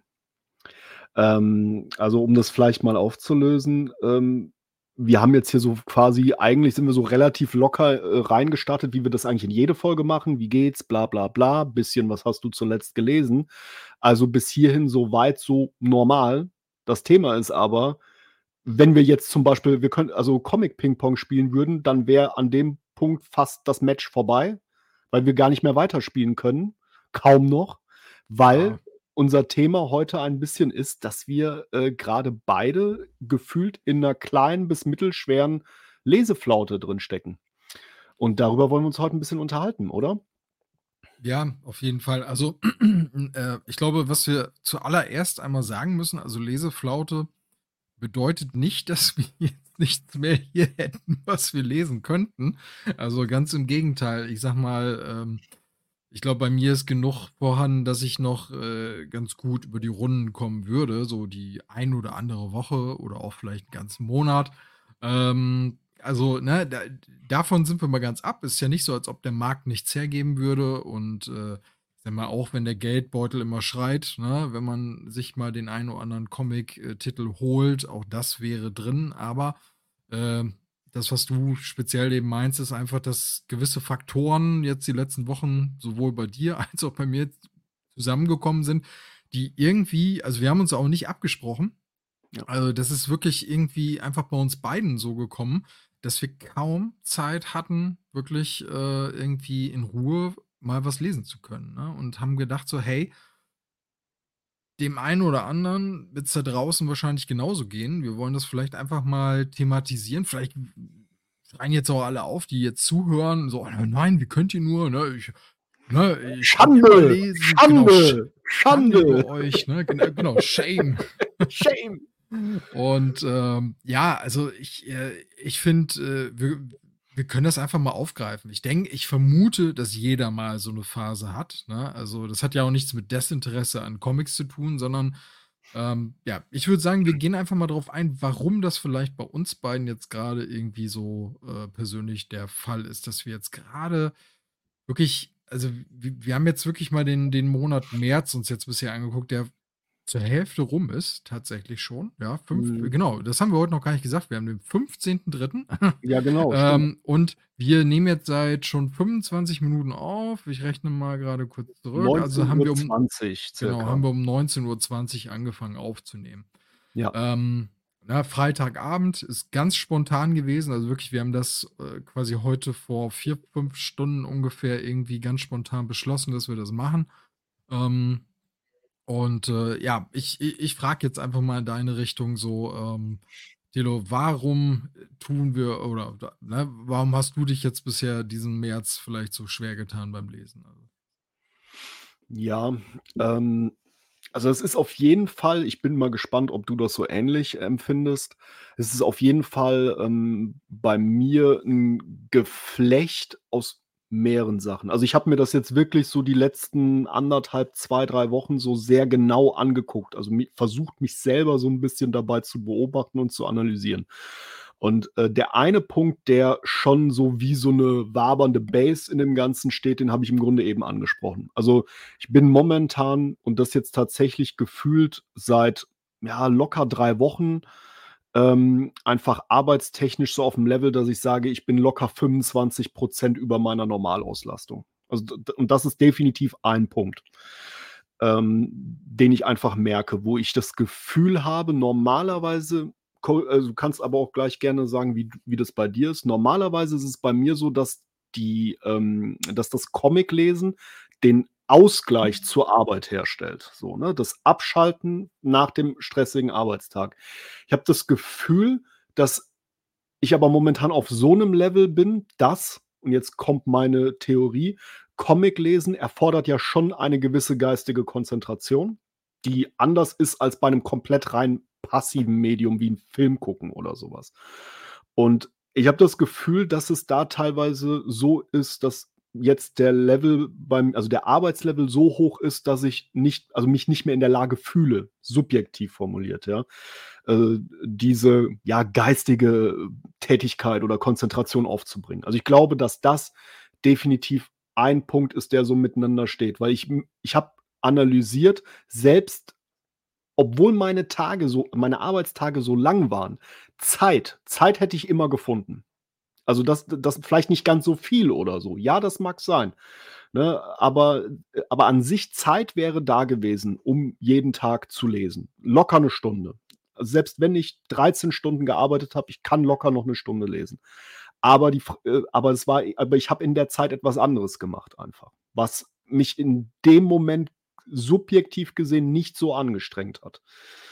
Also, um das vielleicht mal aufzulösen, wir haben jetzt hier so quasi eigentlich sind wir so relativ locker, reingestartet, wie wir das eigentlich in jede Folge machen. Wie geht's? Bla bla bla. Bisschen, was hast du zuletzt gelesen? Also, bis hierhin so weit, so normal. Das Thema ist aber, wenn wir jetzt zum Beispiel wir können also Comic-Ping-Pong spielen würden, dann wäre an dem Punkt fast das Match vorbei, weil wir gar nicht mehr weiterspielen können, kaum noch, weil Ja. unser Thema heute ein bisschen ist, dass wir, grade beide gefühlt in 'ner kleinen bis mittelschweren Leseflaute drinstecken. Und darüber wollen wir uns heute 'n bisschen unterhalten, oder? Ja, auf jeden Fall. Also, ich glaube, was wir zuallererst einmal sagen müssen, also Leseflaute bedeutet nicht, dass wir jetzt nichts mehr hier hätten, was wir lesen könnten. Also ganz im Gegenteil. Ich sage mal, ich glaube, bei mir ist genug vorhanden, dass ich noch ganz gut über die Runden kommen würde, so die ein oder andere Woche oder auch vielleicht 'n ganzen Monat. Also, ne, davon sind wir mal ganz ab. Ist ja nicht so, als ob der Markt nichts hergeben würde und, ich sage mal, auch wenn der Geldbeutel immer schreit, ne, wenn man sich mal den einen oder anderen Comic Titel holt, auch das wäre drin. Aber, ähm, das, was du speziell eben meinst, ist einfach, dass gewisse Faktoren jetzt die letzten Wochen sowohl bei dir als auch bei mir zusammengekommen sind, die irgendwie also, wir haben uns auch nicht abgesprochen. Ja. Also, das ist wirklich irgendwie einfach bei uns beiden so gekommen, dass wir kaum Zeit hatten, wirklich, irgendwie in Ruhe mal was lesen zu können, ne? Und haben gedacht so: „Hey, dem einen oder anderen wird's da draußen wahrscheinlich genauso gehen. Wir wollen das vielleicht einfach mal thematisieren. schreien jetzt auch alle auf, die jetzt zuhören, so: „Nein, wie könnt ihr nur, ne? Ich kann immer Schande! lesen." Genau, Schande! Schande über Schande! euch, ne? Genau, Shame. Shame! Und, ja, also ich finde, wir können das einfach mal aufgreifen. Ich vermute, dass jeder mal so eine Phase hat, ne? Also, das hat ja auch nichts mit Desinteresse an Comics zu tun, sondern, ja, ich würde sagen, wir gehen einfach mal drauf ein, warum das vielleicht bei uns beiden jetzt gerade irgendwie so, persönlich der Fall ist, dass wir jetzt gerade wirklich, also, wir haben jetzt wirklich mal den Monat März uns jetzt bisher angeguckt, der zur Hälfte rum ist, tatsächlich schon, ja, Mhm. genau, das haben wir heute noch gar nicht gesagt. Wir haben den 15.3. Ja, genau, stimmt. Und wir nehmen jetzt seit schon 25 Minuten auf. Ich rechne mal gerade kurz zurück. Also, Neunzehn Uhr zwanzig genau, circa. haben wir um 19:20 angefangen aufzunehmen. Ja. Ähm, Freitagabend ist ganz spontan gewesen. Also, wirklich, wir haben das, quasi heute vor 4, 5 Stunden ungefähr irgendwie ganz spontan beschlossen, dass wir das machen. Ähm und, ja, ich frage jetzt einfach mal in deine Richtung so, Thilo, warum tun wir oder ne, warum hast du dich jetzt bisher diesen März vielleicht so schwer getan beim Lesen? Also, Ja, ähm, also es ist auf jeden Fall, ich bin mal gespannt, ob du das so ähnlich empfindest. Es ist auf jeden Fall, bei mir ein Geflecht aus mehreren Sachen. Also, ich habe mir das jetzt wirklich so die letzten anderthalb, 2, 3 Wochen so sehr genau angeguckt. Also, versucht, mich selber so ein bisschen dabei zu beobachten und zu analysieren. Und, der eine Punkt, der schon so wie so eine wabernde Base in dem Ganzen steht, den habe ich im Grunde eben angesprochen. Also, ich bin momentan und das jetzt tatsächlich gefühlt seit, ja, locker 3 Wochen, einfach arbeitstechnisch so auf dem Level, dass ich sage, ich bin locker 25 über meiner Normalauslastung. Also, d und das ist definitiv ein Punkt, den ich einfach merke, wo ich das Gefühl habe, normalerweise also, du kannst aber auch gleich gerne sagen, wie das bei dir ist. Normalerweise ist es bei mir so, dass das Comiclesen den Ausgleich zur Arbeit herstellt, so, ne? Das Abschalten nach dem stressigen Arbeitstag. Ich habe das Gefühl, dass ich aber momentan auf so 'nem Level bin, dass und jetzt kommt meine Theorie, Comiclesen erfordert ja schon eine gewisse geistige Konzentration, die anders ist als bei 'nem komplett rein passiven Medium wie 'n Film gucken oder so was. Und ich habe das Gefühl, dass es da teilweise so ist, dass jetzt der Level also der Arbeitslevel so hoch ist, dass ich mich nicht mehr in der Lage fühle, subjektiv formuliert, ja, diese, ja, geistige Tätigkeit oder Konzentration aufzubringen. Also, ich glaube, dass das definitiv ein Punkt ist, der so miteinander steht, weil ich habe analysiert, selbst obwohl meine Arbeitstage so lang waren, Zeit hätte ich immer gefunden. Also, das vielleicht nicht ganz so viel oder so. Ja, das mag sein, ne? Aber an sich Zeit wäre da gewesen, um jeden Tag zu lesen. Locker 'ne Stunde. Also, selbst wenn ich 13 Stunden gearbeitet habe, ich kann locker noch 'ne Stunde lesen. Aber ich habe in der Zeit etwas anderes gemacht einfach, was mich in dem Moment subjektiv gesehen nicht so angestrengt hat.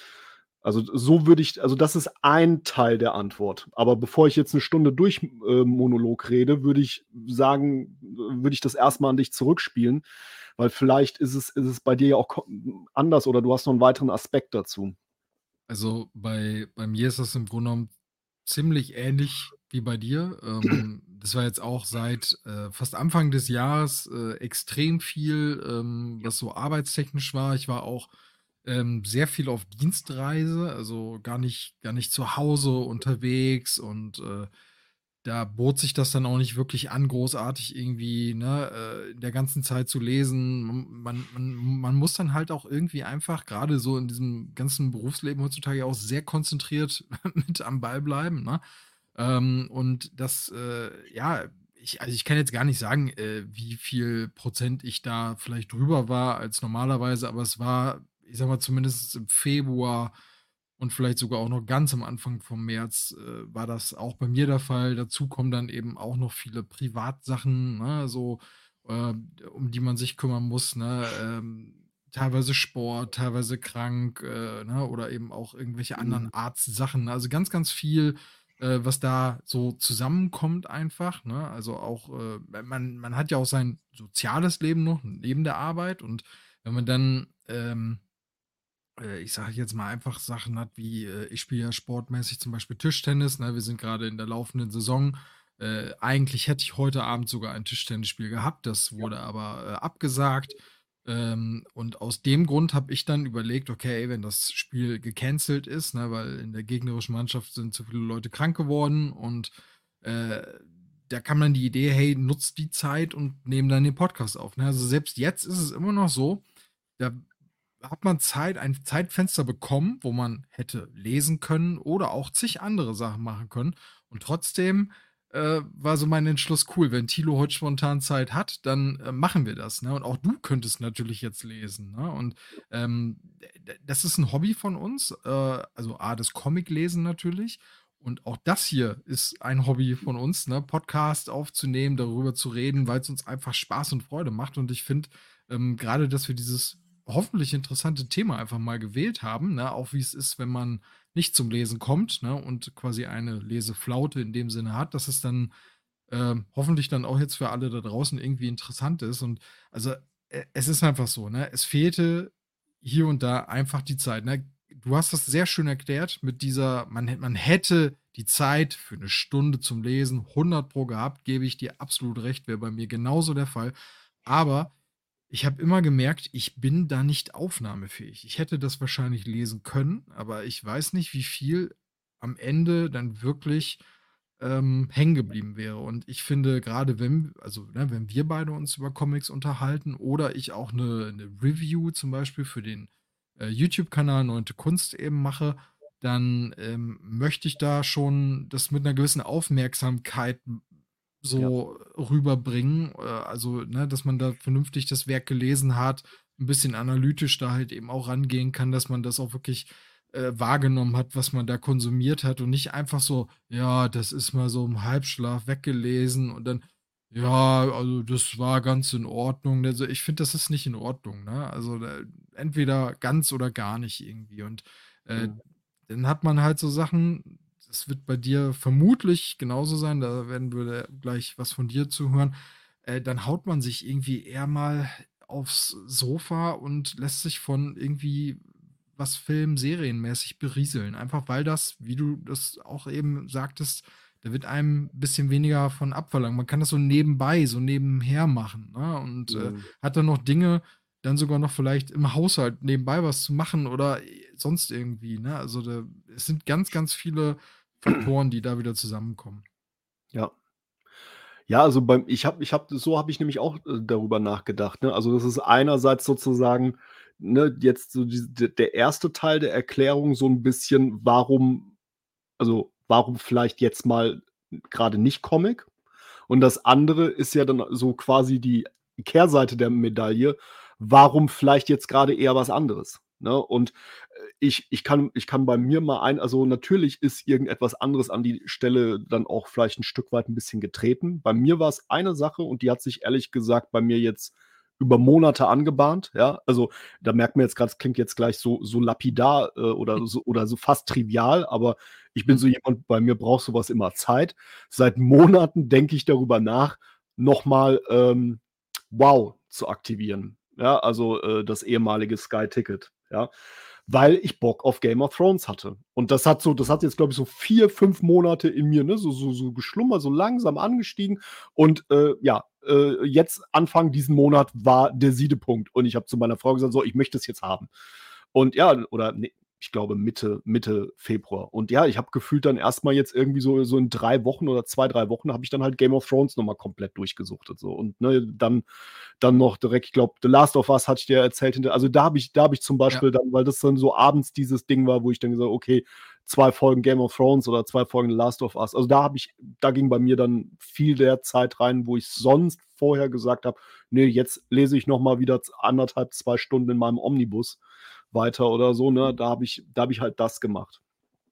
Also, das ist ein Teil der Antwort. Aber bevor ich jetzt 'ne Stunde Monolog rede, würde ich das erst mal an dich zurückspielen, weil vielleicht ist es bei dir ja auch anders oder du hast noch 'n weiteren Aspekt dazu. also bei mir ist das im Grunde genommen ziemlich ähnlich wie bei dir. Das war jetzt auch seit, fast Anfang des Jahres, extrem viel, Ja. was so arbeitstechnisch war. Ich war auch, sehr viel auf Dienstreise, also gar nicht zu Hause unterwegs und, da bot sich das dann auch nicht wirklich an, großartig irgendwie, ne, in der ganzen Zeit zu lesen. Man muss dann halt auch irgendwie einfach gerade so in diesem ganzen Berufsleben heutzutage auch sehr konzentriert mit am Ball bleiben, ne? Und das, ja, ich kann jetzt gar nicht sagen, wie viel Prozent ich da vielleicht drüber war als normalerweise, aber es war, ich sage mal, zumindest im Februar und vielleicht sogar auch noch ganz am Anfang vom März, war das auch bei mir der Fall. Dazu kommen dann eben auch noch viele Privatsachen, ne, so, um die man sich kümmern muss, ne? Teilweise Sport, teilweise krank, ne, oder eben auch irgendwelche anderen Mhm. Arztsachen. Also, ganz, ganz viel, was da so zusammenkommt einfach, ne? Also auch, man hat ja auch sein soziales Leben noch neben der Arbeit und wenn man dann, ich sage jetzt mal einfach Sachen hat wie, ich spiele ja sportmäßig zum Beispiel Tischtennis, ne? Wir sind gerade in der laufenden Saison. Eigentlich hätte ich heute Abend sogar ein Tischtennisspiel gehabt, das Ja. wurde aber, abgesagt. Und aus dem Grund habe ich dann überlegt, okay, wenn das Spiel gecancelt ist, ne, weil in der gegnerischen Mannschaft sind zu viele Leute krank geworden und, äh, da kam dann die Idee: „Hey, nutzt die Zeit und nehmen dann den Podcast auf“, ne? Also, selbst jetzt ist es immer noch so, da hat man ein Zeitfenster bekommen, wo man hätte lesen können oder auch zig andere Sachen machen können. Und trotzdem, war so mein Entschluss: „Cool, wenn Thilo heute spontan Zeit hat, dann, machen wir das“, ne? Und auch du könntest natürlich jetzt lesen, ne? Und, das ist ein Hobby von uns, also A, das Comiclesen natürlich und auch das hier ist ein Hobby von uns, ne, Podcast aufzunehmen, darüber zu reden, weil es uns einfach Spaß und Freude macht. Und ich finde, grade, dass wir dieses hoffentlich interessante Thema einfach mal gewählt haben, ne? Auch wie es ist, wenn man nicht zum Lesen kommt, ne, und quasi eine Leseflaute in dem Sinne hat, dass es dann, hoffentlich dann auch jetzt für alle da draußen irgendwie interessant ist. Und also, es ist einfach so, ne? Es fehlte hier und da einfach die Zeit, ne? Du hast das sehr schön erklärt mit dieser man hätte die Zeit für eine Stunde zum Lesen 100 pro gehabt, gebe ich dir absolut recht, wäre bei mir genauso der Fall. Aber ich habe immer gemerkt, ich bin da nicht aufnahmefähig. Ich hätte das wahrscheinlich lesen können, aber ich weiß nicht, wie viel am Ende dann wirklich, hängen geblieben wäre. Und ich finde, gerade wenn also, ne, wenn wir beide uns über Comics unterhalten oder ich auch eine Review zum Beispiel für den, YouTube-Kanal Neunte Kunst eben mache, dann, möchte ich da schon das mit einer gewissen Aufmerksamkeit Ja. so rüberbringen, also, ne, dass man da vernünftig das Werk gelesen hat, ein bisschen analytisch da halt eben auch rangehen kann, dass man das auch wirklich, wahrgenommen hat, was man da konsumiert hat und nicht einfach so: „Ja, das ist mal so im Halbschlaf weggelesen“ und dann: „Ja, also, das war ganz in Ordnung.“ Also, ich finde, das ist nicht in Ordnung, ne? Also, entweder ganz oder gar nicht irgendwie und, äh, Mhm. dann hat man halt so Sachen das wird bei dir vermutlich genauso sein, da werden wir gleich was von dir zu hören. Dann haut man sich irgendwie eher mal aufs Sofa und lässt sich von irgendwie was serienmäßig berieseln. Einfach weil das, wie du das auch eben sagtest, da wird einem 'n bisschen weniger von abverlangt. Man kann das so nebenbei, so nebenher machen, ne? Und, Mhm. hat dann noch Dinge dann sogar noch vielleicht im Haushalt nebenbei was zu machen oder, sonst irgendwie, ne? Also, da es sind ganz, ganz viele Faktoren, die da wieder zusammenkommen. Ja. Ja, also beim ich habe nämlich auch, darüber nachgedacht, ne? Also, das ist einerseits sozusagen, ne, jetzt so der erste Teil der Erklärung so 'n bisschen, warum vielleicht jetzt mal grade nicht Comic? Und das andere ist ja dann so quasi die Kehrseite der Medaille. Warum vielleicht jetzt grade eher was anderes, ne? Und, ich kann bei mir mal also, natürlich ist irgendetwas anderes an die Stelle dann auch vielleicht 'n Stück weit 'n bisschen getreten. Bei mir war's eine Sache und die hat sich ehrlich gesagt bei mir jetzt über Monate angebahnt, ja? Also, da merkt man jetzt grad, es klingt jetzt gleich so lapidar, oder so fast trivial, aber ich bin Mhm. so jemand, bei mir braucht so was immer Zeit. Seit Monaten denke ich darüber nach, noch mal, WoW zu aktivieren. Ja, also, das ehemalige Sky Ticket, ja, weil ich Bock auf Game of Thrones hatte. Und das hat jetzt, glaube ich, so 4, 5 Monate in mir, ne, so geschlummert, so langsam angestiegen und, ja, jetzt Anfang diesen Monat war der Siedepunkt und ich habe zu meiner Frau gesagt: „So, ich möchte es jetzt haben.“ Und ja, oder ne, ich glaube Mitte Februar. Und ja, ich habe gefühlt dann erst mal jetzt irgendwie so in 3 Wochen oder 2, 3 Wochen habe ich dann halt Game of Thrones noch mal komplett durchgesuchtet so und, ne, dann noch direkt, ich glaube, The Last of Us hatte ich dir erzählt hinter, also, da habe ich zum Ja. Beispiel dann, weil das dann so abends dieses Ding war, wo ich dann gesagt habe: „Okay, 2 Folgen Game of Thrones oder 2 Folgen The Last of Us.“ Also, da ging bei mir dann viel der Zeit rein, wo ich sonst vorher gesagt habe: „Ne, jetzt lese ich noch mal wieder 1,5, 2 Stunden in meinem Omnibus weiter oder so“, ne? Da habe ich halt das gemacht.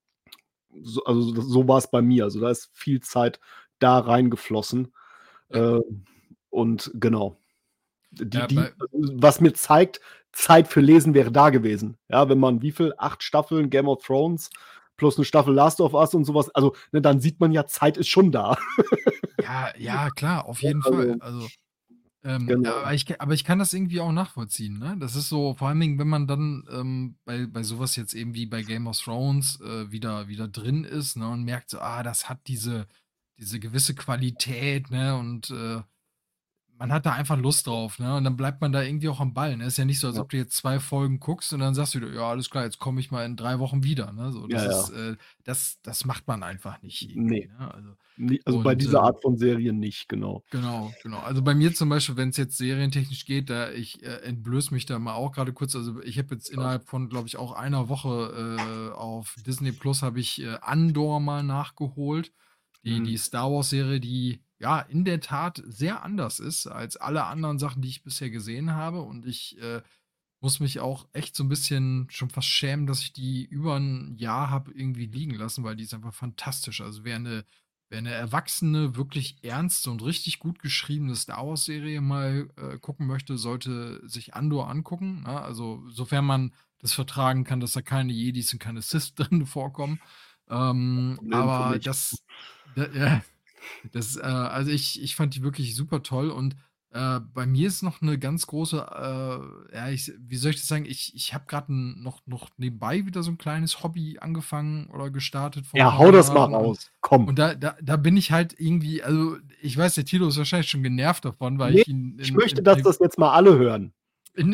So war's bei mir. Also, da ist viel Zeit da reingeflossen, Ja. ähm, und genau. Ja, bei Was mir zeigt, Zeit für Lesen wäre da gewesen. Ja, wenn man wie viel, 8 Staffeln Game of Thrones, plus 'ne Staffel Last of Us und sowas. Also, ne, dann sieht man ja, Zeit ist schon da. Ja, ja, klar, auf jeden Fall. Also, Also, genau. aber ich kann das irgendwie auch nachvollziehen, ne? Das ist so, vor allen Dingen, wenn man dann, bei sowas jetzt eben wie bei Game of Thrones, wieder drin ist, ne, und merkt so, das hat diese gewisse Qualität, ne, und, man hat da einfach Lust drauf, ne? Und dann bleibt man da irgendwie auch am Ball, ne? Ist ja nicht so, als Ja. ob du jetzt 2 Folgen guckst und dann sagst du dir: „Ja, alles klar, jetzt komme ich mal in 3 Wochen wieder", ne? So, Ja, das ja. ist, das macht man einfach nicht irgendwie, Ne, ne? Also, also, bei und, dieser Art von Serien nicht, genau. genau, genau. Also, bei mir zum Beispiel, wenn es jetzt serientechnisch geht, da ich, entblöße mich da mal auch gerade kurz. Also, ich habe jetzt Krass. innerhalb von, glaube ich, auch einer Woche, auf Disney Plus habe ich, Andor mal nachgeholt. Die Mhm. Star Wars-Serie, die, ja, in der Tat sehr anders ist als alle anderen Sachen, die ich bisher gesehen habe. Und ich, muss mich auch echt so ein bisschen schon fast schämen, dass ich die über ein Jahr habe irgendwie liegen lassen, weil die ist einfach fantastisch. Also, wer 'ne erwachsene, wirklich ernste und richtig gut geschriebene Star-Wars-Serie mal, gucken möchte, sollte sich Andor angucken, ne? Also, sofern man das vertragen kann, dass da keine Jedis und keine Sith drin vorkommen. Problem für Aber mich. ja, also ich fand die wirklich super toll. Und, bei mir ist noch eine ganz große, ja, wie soll ich das sagen? Ich habe gerade noch nebenbei wieder so ein kleines Hobby angefangen oder gestartet vor ein Ja, paar hau das mal Monaten. Und raus. Komm. und da bin ich halt irgendwie, also, ich weiß, der Tilo ist wahrscheinlich schon genervt davon, weil Ne, ich ihn ich möchte, dass das jetzt mal alle hören. in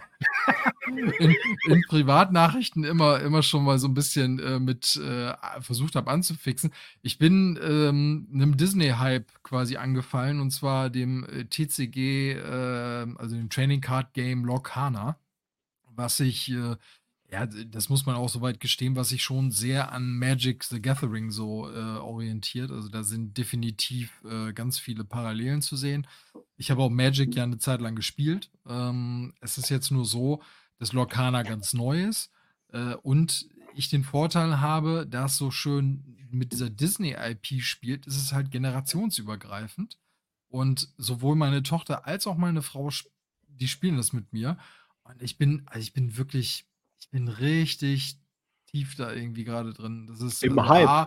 in Privatnachrichten immer schon mal so ein bisschen, mit, versucht habe anzufixen. Ich bin, 'nem Disney-Hype quasi angefallen, und zwar dem, TCG, also dem Trading Card Game Lorcana, was ich, ja, das muss man auch soweit gestehen, was sich schon sehr an Magic the Gathering so, orientiert. Also, da sind definitiv, ganz viele Parallelen zu sehen. Ich habe auch Magic ja eine Zeit lang gespielt. Es ist jetzt nur so, dass Lorcana ganz neu ist, und ich den Vorteil habe, da es so schön mit dieser Disney-IP spielt, ist es halt generationsübergreifend. Und sowohl meine Tochter als auch meine Frau, die spielen das mit mir. Und ich bin wirklich, ich bin richtig tief da irgendwie gerade drin. Das ist, Im also, Hype.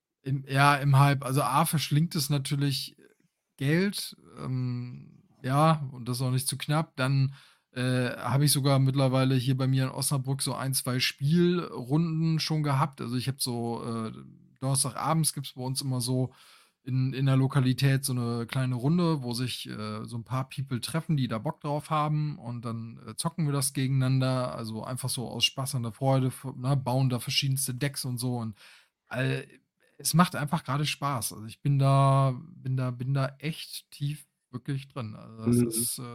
im Hype. Also, verschlingt es natürlich Geld, ja, und das auch nicht zu knapp. Dann, habe ich sogar mittlerweile hier bei mir in Osnabrück so ein 2 Spielrunden schon gehabt. Also, ich habe so, donnerstagabends gibt's bei uns immer so in der Lokalität so eine kleine Runde, wo sich, so ein paar People treffen, die da Bock drauf haben, und dann, zocken wir das gegeneinander. Also, einfach so aus Spaß an der Freude, ne, bauen da verschiedenste Decks und so. Und all es macht einfach gerade Spaß. Also, ich bin da echt tief wirklich drin. Also, das Mhm. ist,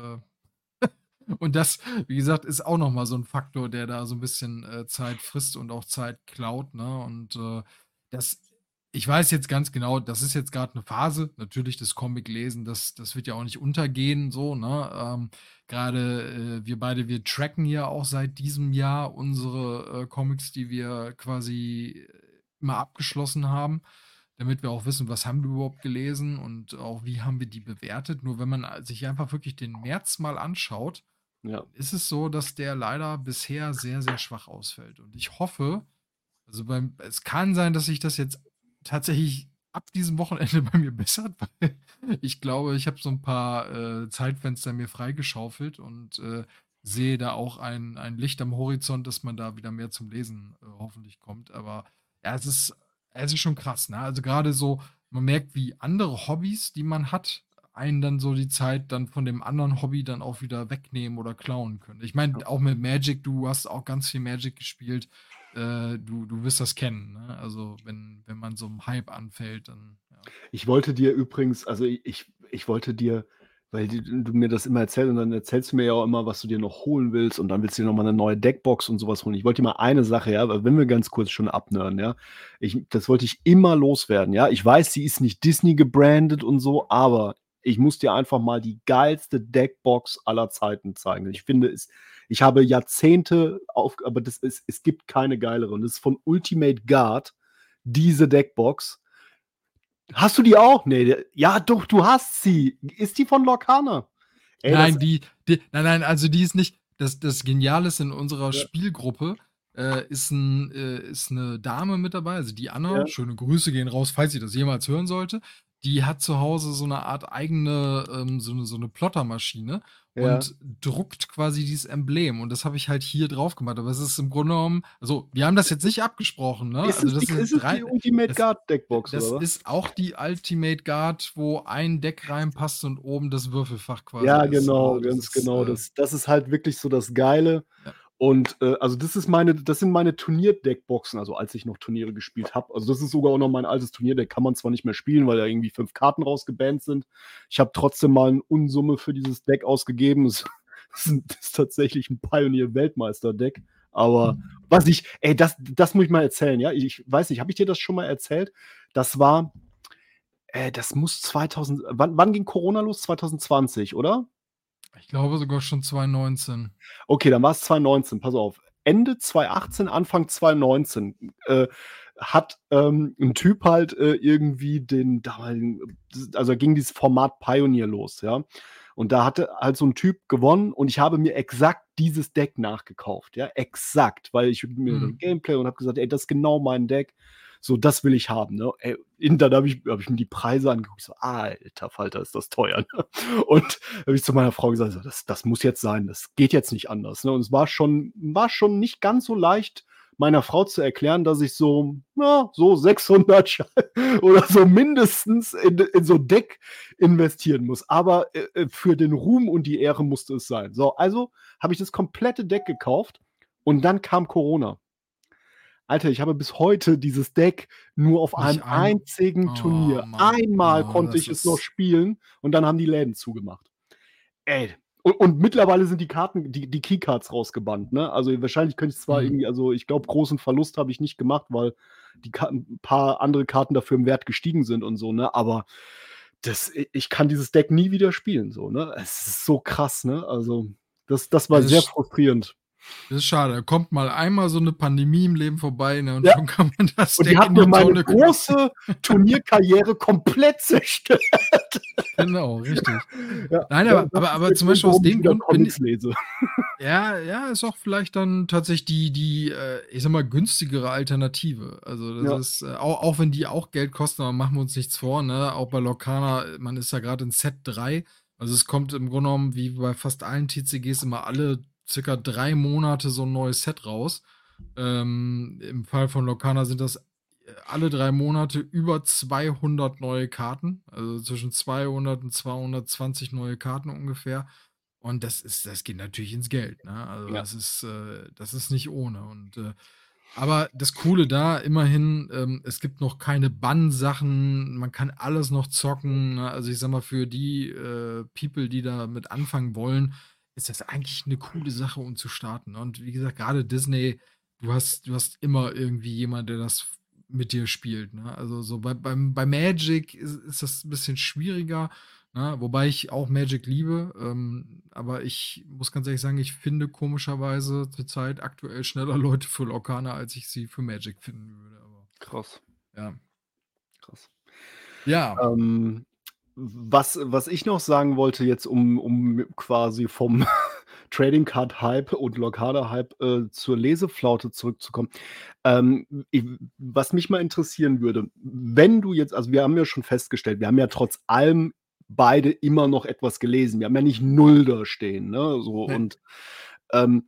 und das, wie gesagt, ist auch noch mal so ein Faktor, der da so ein bisschen, Zeit frisst und auch Zeit klaut, ne? Und, das ich weiß jetzt ganz genau, das ist jetzt gerade eine Phase. Natürlich, das Comic-Lesen, das wird ja auch nicht untergehen so, ne? Grade, wir beide, wir tracken ja auch seit diesem Jahr unsere, Comics, die wir quasi immer abgeschlossen haben, damit wir auch wissen, was haben wir überhaupt gelesen und auch wie haben wir die bewertet. Nur wenn man sich einfach wirklich den März mal anschaut, Ja. ist es so, dass der leider bisher sehr, sehr schwach ausfällt. Und ich hoffe, also es kann sein, dass sich das jetzt tatsächlich ab diesem Wochenende bei mir bessert, weil ich glaube, ich habe so ein paar, Zeitfenster mir freigeschaufelt und, sehe da auch ein Licht am Horizont, dass man da wieder mehr zum Lesen, hoffentlich kommt. Aber ja, es ist schon krass, ne? Also, gerade so, man merkt, wie andere Hobbys, die man hat, einen dann so die Zeit dann von dem anderen Hobby dann auch wieder wegnehmen oder klauen können. Ich meine, auch mit Magic, du hast auch ganz viel Magic gespielt. Du wirst das kennen, ne? Also, wenn man so 'm Hype anfällt, dann ja. Ich wollte dir übrigens, also, ich wollte dir, weil du mir das immer erzählst und dann erzählst du mir ja auch immer, was du dir noch holen willst und dann willst du dir noch mal 'ne neue Deckbox und so was holen. Ich wollte dir mal eine Sache, ja, wenn wir ganz kurz schon abnörden, ja. Das wollte ich immer loswerden, ja. Ich weiß, sie ist nicht Disney gebrandet und so, aber ich muss dir einfach mal die geilste Deckbox aller Zeiten zeigen. Ich habe Jahrzehnte aber es gibt keine geilere und das ist von Ultimate Guard, diese Deckbox. Hast du die auch? Ne, ja doch, du hast sie. Ist die von Lorcaner? Ey, das Nein, nein, nein, also die ist nicht, das Geniale ist, in unserer ja, Spielgruppe ist eine Dame mit dabei, also die Anna. Ja, Schöne Grüße gehen raus, falls sie das jemals hören sollte. Die hat zu Hause so eine Art eigene, so eine Plottermaschine ja. und druckt quasi dieses Emblem. Und das habe ich halt hier drauf gemacht. Aber es ist im Grunde genommen, also wir haben das jetzt nicht abgesprochen, ne? Also das Ist ist es die drei, Ultimate das, Guard Deckbox das oder was? ist auch die Ultimate Guard, wo ein Deck reinpasst und oben das Würfelfach quasi Ja, ist. genau, Also das ganz ist, genau. Das ist halt wirklich so das Geile. ja. Und, also das sind meine Turnierdeckboxen, also als ich noch Turniere gespielt habe. Also, das ist sogar auch noch mein altes Turnierdeck. Kann man zwar nicht mehr spielen, weil da irgendwie 5 Karten rausgebannt sind. Ich habe trotzdem mal 'ne Unsumme für dieses Deck ausgegeben. Das ist tatsächlich 'n Pioneer-Weltmeister-Deck. Aber was ich ey, das muss ich mal erzählen, ja? Ich weiß nicht, habe ich dir das schon mal erzählt? Das war das muss 2000 wann ging Corona los? 2020, oder? Ich glaube sogar schon 2019. Okay, dann war's 2019. Pass auf. Ende 2018, Anfang 2019, hat, 'n Typ halt, irgendwie den damaligen also, ging dieses Format Pioneer los, ja? Und da hatte halt so 'n Typ gewonnen und ich habe mir exakt dieses Deck nachgekauft, ja? Exakt, weil ich mir Mhm. dann Gameplay und habe gesagt: „Ey, das ist genau mein Deck. So, das will ich haben“, ne? Ey, und dann habe ich mir die Preise angeguckt. Ich so: „Alter Falter, ist das teuer“, ne? Und habe ich zu meiner Frau gesagt, so: „Das muss jetzt sein. Das geht jetzt nicht anders“, ne? Und es war schon nicht ganz so leicht, meiner Frau zu erklären, dass ich so, ja, so 600 oder so mindestens in so 'n Deck investieren muss. Aber, für den Ruhm und die Ehre musste es sein. So, also habe ich das komplette Deck gekauft und dann kam Corona. Alter, ich habe bis heute dieses Deck nur auf Nicht einem ein einzigen Oh Turnier. Mann. Einmal Oh, konnte das ich es noch ist spielen und dann haben die Läden zugemacht. Ey, und mittlerweile sind die Karten die Keycards rausgebannt, ne? Also, wahrscheinlich könnte ich zwar mhm. irgendwie also, ich glaube, großen Verlust habe ich nicht gemacht, weil die Karten 'n paar andere Karten dafür im Wert gestiegen sind und so, ne? Aber ich kann dieses Deck nie wieder spielen so, ne? Es ist so krass, ne? Also, das Ja, war sehr frustrierend. das ist schade. Da kommt mal einmal so 'ne Pandemie im Leben vorbei, ne, und Ja. schon kann man das Und die Deck hat in mir die meine Tonne kloppen. große Turnierkarriere komplett zerstört. Genau, richtig. Ja, Nein, da aber das aber ist aber der zum Grund, Beispiel aus warum ich dem wieder Grund bin Comics lese. ja, ja, ist auch vielleicht dann tatsächlich die, ich sage mal, günstigere Alternative. Also, das Ja, ist, auch wenn die auch Geld kosten, aber machen wir uns nichts vor, ne? Auch bei Lorcana, man ist ja grade in Set 3. Also, es kommt im Grunde genommen wie bei fast allen TCGs immer alle circa 3 Monate so 'n neues Set raus. Im Fall von Lorcana sind das, alle 3 Monate über 200 neue Karten, also zwischen 200 und 220 neue Karten ungefähr. Und das geht natürlich ins Geld, ne? Also, ja. das ist nicht ohne aber das Coole da immerhin, es gibt noch keine Bannsachen, man kann alles noch zocken, ne? Also, ich sage mal, für die, People, die da mit anfangen wollen, ist das eigentlich eine coole Sache, um zu starten. Und wie gesagt, gerade Disney, du hast immer irgendwie jemand, der das mit dir spielt, ne? Also, so bei Magic ist das ein bisschen schwieriger, ne? Wobei ich auch Magic liebe, aber ich muss ganz ehrlich sagen, ich finde komischerweise zurzeit aktuell schneller Leute für Lorcana, als ich sie für Magic finden würde, aber Krass, ja. krass. Ja, Ähm, was ich noch sagen wollte jetzt, um quasi vom Trading Card Hype und Lorcana Hype, zur Leseflaute zurückzukommen. I Was mich mal interessieren würde, wenn du jetzt also, wir haben ja schon festgestellt, wir haben ja trotz allem beide immer noch etwas gelesen. Wir haben ja nicht null da stehen, ne, so ne. und, ähm,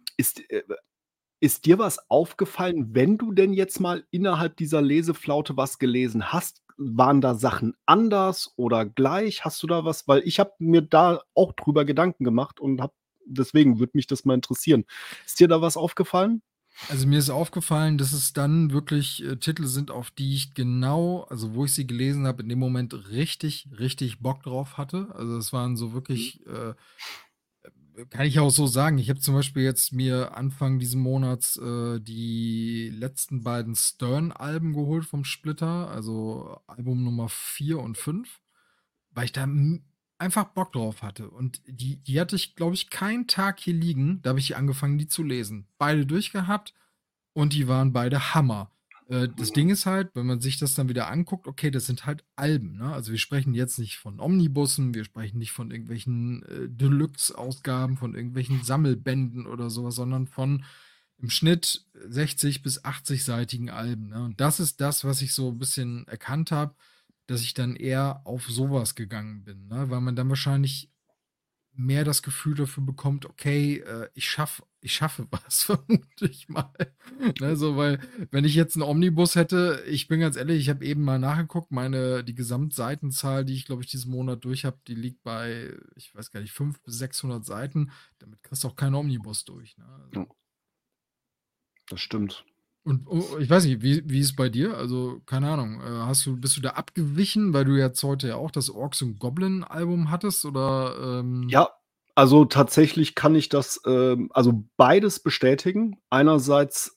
ist dir was aufgefallen, wenn du denn jetzt mal innerhalb dieser Leseflaute was gelesen hast? Waren da Sachen anders oder gleich? Hast du da was weil ich habe mir da auch drüber Gedanken gemacht und habe deswegen würde mich das mal interessieren. Ist dir da was aufgefallen? Also, mir ist aufgefallen, dass es dann wirklich, Titel sind, auf die ich genau also, wo ich sie gelesen habe, in dem Moment richtig, richtig Bock drauf hatte. Also, es waren so Mhm. wirklich, kann ich auch so sagen. Ich habe zum Beispiel jetzt mir Anfang diesen Monats, die letzten beiden Stern-Alben geholt vom Splitter, also Album Nummer 4 und 5, weil ich da einfach Bock drauf hatte. Und die hatte ich, glaube ich, keinen Tag hier liegen. Da habe ich angefangen, die zu lesen. Beide durchgehabt und die waren beide Hammer. Das Mhm. Ding ist halt, wenn man sich das dann wieder anguckt, okay, das sind halt Alben, ne? Also wir sprechen jetzt nicht von Omnibussen, wir sprechen nicht von irgendwelchen Deluxe-Ausgaben, von irgendwelchen Sammelbänden oder sowas, sondern von im Schnitt 60 bis 80-seitigen Alben. Ne? Und das ist das, was ich so ein bisschen erkannt habe, dass ich dann eher auf sowas gegangen bin, ne? Weil man dann wahrscheinlich mehr das Gefühl dafür bekommt, okay, ich schaffe was, vermute ich mal. Ne, so, weil, wenn ich jetzt einen Omnibus hätte, ich bin ganz ehrlich, ich habe eben mal nachgeguckt, die Gesamtseitenzahl, die ich, glaube ich, diesen Monat durch habe, die liegt bei, ich weiß gar nicht, 500 bis 600 Seiten. Damit kriegst du auch keinen Omnibus durch. Ne? Ja, Also, das stimmt. und ich weiß nicht, wie ist es bei dir? Also, keine Ahnung, bist du da abgewichen, weil du jetzt heute ja auch das Orks und Goblin Album hattest? Oder, Ja, also tatsächlich kann ich das, also beides bestätigen. Einerseits,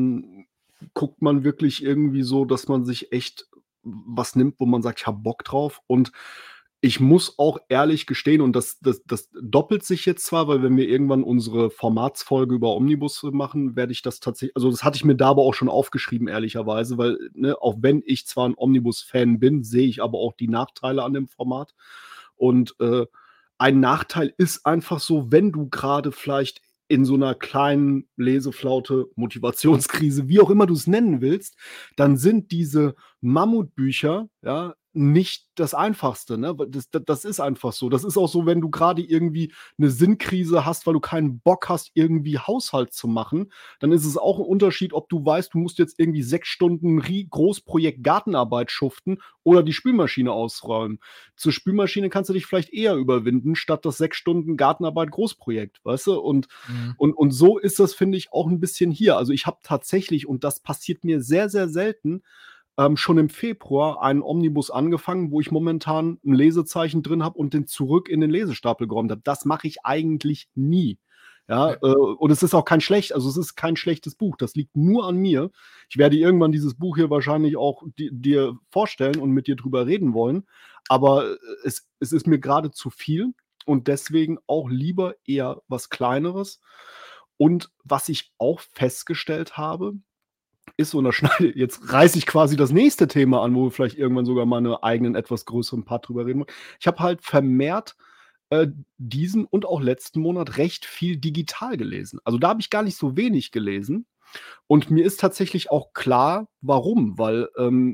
guckt man wirklich irgendwie so, dass man sich echt was nimmt, wo man sagt: „Ich habe Bock drauf." Und ich muss auch ehrlich gestehen, und das doppelt sich jetzt zwar, weil wenn wir irgendwann unsere Formatsfolge über Omnibusse machen, werde ich das tatsächlich, also, das hatte ich mir da aber auch schon aufgeschrieben, ehrlicherweise, weil, ne, auch wenn ich zwar 'n Omnibus-Fan bin, sehe ich aber auch die Nachteile an dem Format. Und, ein Nachteil ist einfach so, wenn du grade vielleicht in so 'ner kleinen Leseflaute, Motivationskrise, wie auch immer du's nennen willst, dann sind diese Mammutbücher, ja, nicht das Einfachste, ne? Weil das ist einfach so. Das ist auch so, wenn du grade irgendwie 'ne Sinnkrise hast, weil du keinen Bock hast, irgendwie Haushalt zu machen, dann ist es auch 'n Unterschied, ob du weißt, du musst jetzt irgendwie 6 Stunden Großprojekt Gartenarbeit schuften oder die Spülmaschine ausräumen. Zur Spülmaschine kannst du dich vielleicht eher überwinden, statt das 6 Stunden Gartenarbeit Großprojekt, weißt du? Und mhm. und so ist das, finde ich, auch 'n bisschen hier. Also, ich habe tatsächlich, und das passiert mir sehr, sehr selten, schon im Februar einen Omnibus angefangen, wo ich momentan 'n Lesezeichen drin habe und den zurück in den Lesestapel geräumt habe. Das mache ich eigentlich nie. Ja, Ja. und es ist auch es ist kein schlechtes Buch. Das liegt nur an mir. Ich werde irgendwann dieses Buch hier wahrscheinlich auch dir vorstellen und mit dir drüber reden wollen, aber, es ist mir grade zu viel und deswegen auch lieber eher was Kleineres. Und was ich auch festgestellt habe, ist so, und da schneide jetzt reiße ich quasi das nächste Thema an, wo wir vielleicht irgendwann sogar mal 'ne eigenen, etwas größeren Part drüber reden wollen. Ich habe halt vermehrt, äh, diesen und auch letzten Monat recht viel digital gelesen. Also, da habe ich gar nicht so wenig gelesen und mir ist tatsächlich auch klar, warum, weil,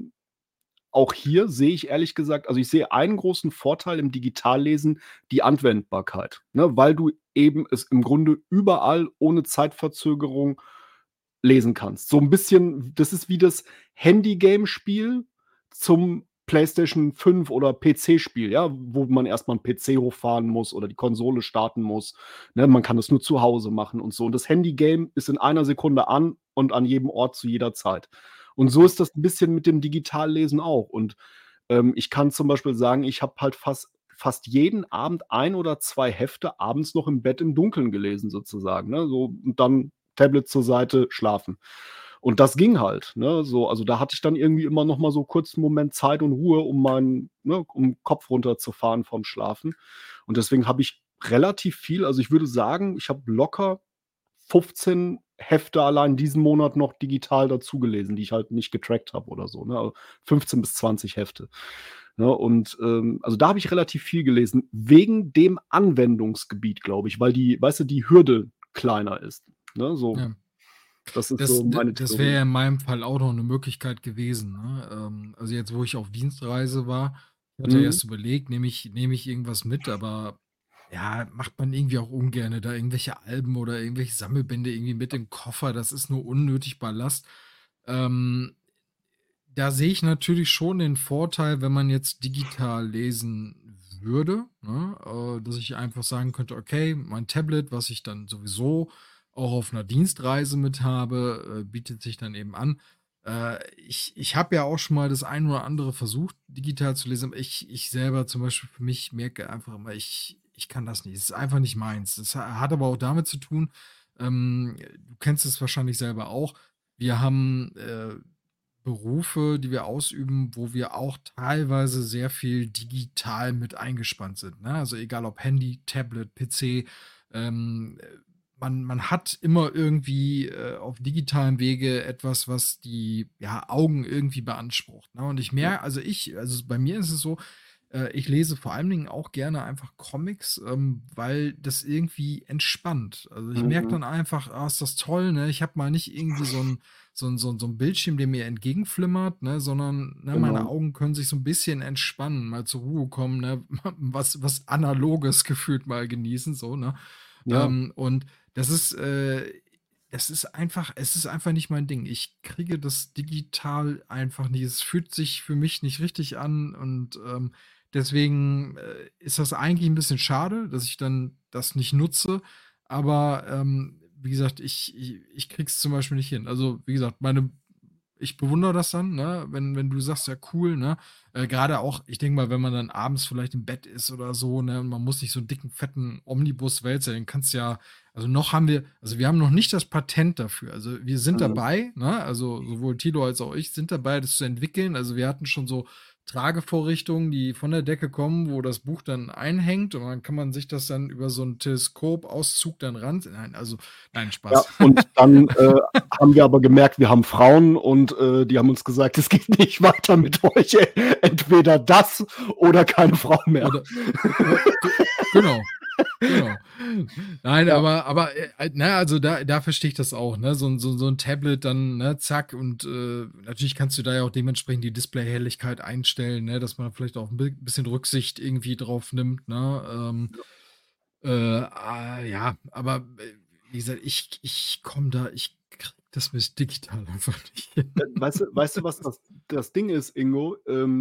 auch hier sehe ich ehrlich gesagt, also, ich sehe einen großen Vorteil im Digitallesen, die Anwendbarkeit, ne, weil du eben es im Grunde überall ohne Zeitverzögerung lesen kannst. So 'n bisschen, das ist wie das Handy-Game-Spiel zum PlayStation 5 oder PC-Spiel, ja, wo man erst mal 'n PC hochfahren muss oder die Konsole starten muss, ne? Man kann es nur zu Hause machen und so. Und das Handy-Game ist in einer Sekunde an und an jedem Ort zu jeder Zeit. Und so Ja. ist das 'n bisschen mit dem Digitallesen auch. Und, ich kann zum Beispiel sagen, ich habe halt fast jeden Abend 1 oder 2 Hefte abends noch im Bett im Dunkeln gelesen sozusagen, ne? So, und dann Tablet zur Seite, schlafen. Und das ging halt, ne? So, also, da hatte ich dann irgendwie immer noch mal so kurz 'n Moment Zeit und Ruhe, um meinen, ne, um Kopf runterzufahren vorm Schlafen. Und deswegen habe ich relativ viel, also, ich würde sagen, ich habe locker 15 Hefte allein diesen Monat noch digital dazugelesen, die ich halt nicht getrackt habe oder so, ne? Also, 15 bis 20 Hefte, ne? Und, also, da habe ich relativ viel gelesen, wegen dem Anwendungsgebiet, glaube ich, weil die, weißt du, die Hürde kleiner ist, ne? So, Ja. das ist Das so meine das wäre Theorie. ja in meinem Fall auch noch 'ne Möglichkeit gewesen, ne? Also, jetzt, wo ich auf Dienstreise war, ich hatte Mhm. erst überlegt, nehme ich irgendwas mit, aber ja, macht man irgendwie auch ungerne, da irgendwelche Alben oder irgendwelche Sammelbände irgendwie mit im Koffer. Das ist nur unnötig Ballast. Ähm, Da sehe ich natürlich schon den Vorteil, wenn man jetzt digital lesen würde, ne? Dass ich einfach sagen könnte: „Okay, mein Tablet, was ich dann sowieso auch auf einer Dienstreise mit habe, bietet sich dann eben an." Ich habe ja auch schon mal das ein oder andere versucht, digital zu lesen, aber ich selber zum Beispiel für mich merke einfach immer, ich kann das nicht. Es ist einfach nicht meins. Das hat aber auch damit zu tun, du kennst es wahrscheinlich selber auch. Wir haben, Berufe, die wir ausüben, wo wir auch teilweise sehr viel digital mit eingespannt sind, ne? Also, egal ob Handy, Tablet, PC, ähm, man hat immer irgendwie, auf digitalem Wege etwas, was die, ja, Augen irgendwie beansprucht, ne? Und Ja. bei mir ist es so, ich lese vor allen Dingen auch gerne einfach Comics, weil das irgendwie entspannt. Also, ich merke Mhm. dann einfach: „Ah, ist das toll“, ne? Ich habe mal nicht irgendwie so 'n Bildschirm, der mir entgegenflimmert, ne, sondern, ne, meine Genau. Augen können sich so 'n bisschen entspannen, mal zur Ruhe kommen, ne, was Analoges gefühlt mal genießen, so, ne? Ja. Und das ist, es ist einfach nicht mein Ding. Ich kriege das digital einfach nicht. Es fühlt sich für mich nicht richtig an und, deswegen, ist das eigentlich 'n bisschen schade, dass ich dann das nicht nutze, aber, wie gesagt, ich kriege es zum Beispiel nicht hin. Also, wie gesagt, meine ich bewundere das dann, ne, wenn du sagst: „Ja, cool“, ne? Grade auch ich denke mal, wenn man dann abends vielleicht im Bett ist oder so, ne, und man muss nicht so 'n dicken, fetten Omnibus wälzen, den kannst du ja wir haben noch nicht das Patent dafür. Also, wir sind Mhm. dabei, ne? Also, sowohl Tilo als auch ich sind dabei, das zu entwickeln. Also, wir hatten schon so Tragevorrichtungen, die von der Decke kommen, wo das Buch dann einhängt und dann kann man sich das dann über so 'n Teleskopauszug dann nein, Ja, Spaß. und dann, haben wir aber gemerkt, wir haben Frauen und, die haben uns gesagt: „Es geht nicht weiter mit euch. Entweder das oder keine Frau mehr.“ Oder ge genau. Genau. Nein, Ja, also da verstehe ich das auch, ne? So 'n Tablet dann, ne, zack und, natürlich kannst du da ja auch dementsprechend die Displayhelligkeit einstellen, ne, dass man vielleicht auch 'n bisschen Rücksicht irgendwie drauf nimmt, ne? Ja, aber, wie gesagt, ich kriege das mit digital einfach nicht hin. weißt du, was das Ding ist, Ingo?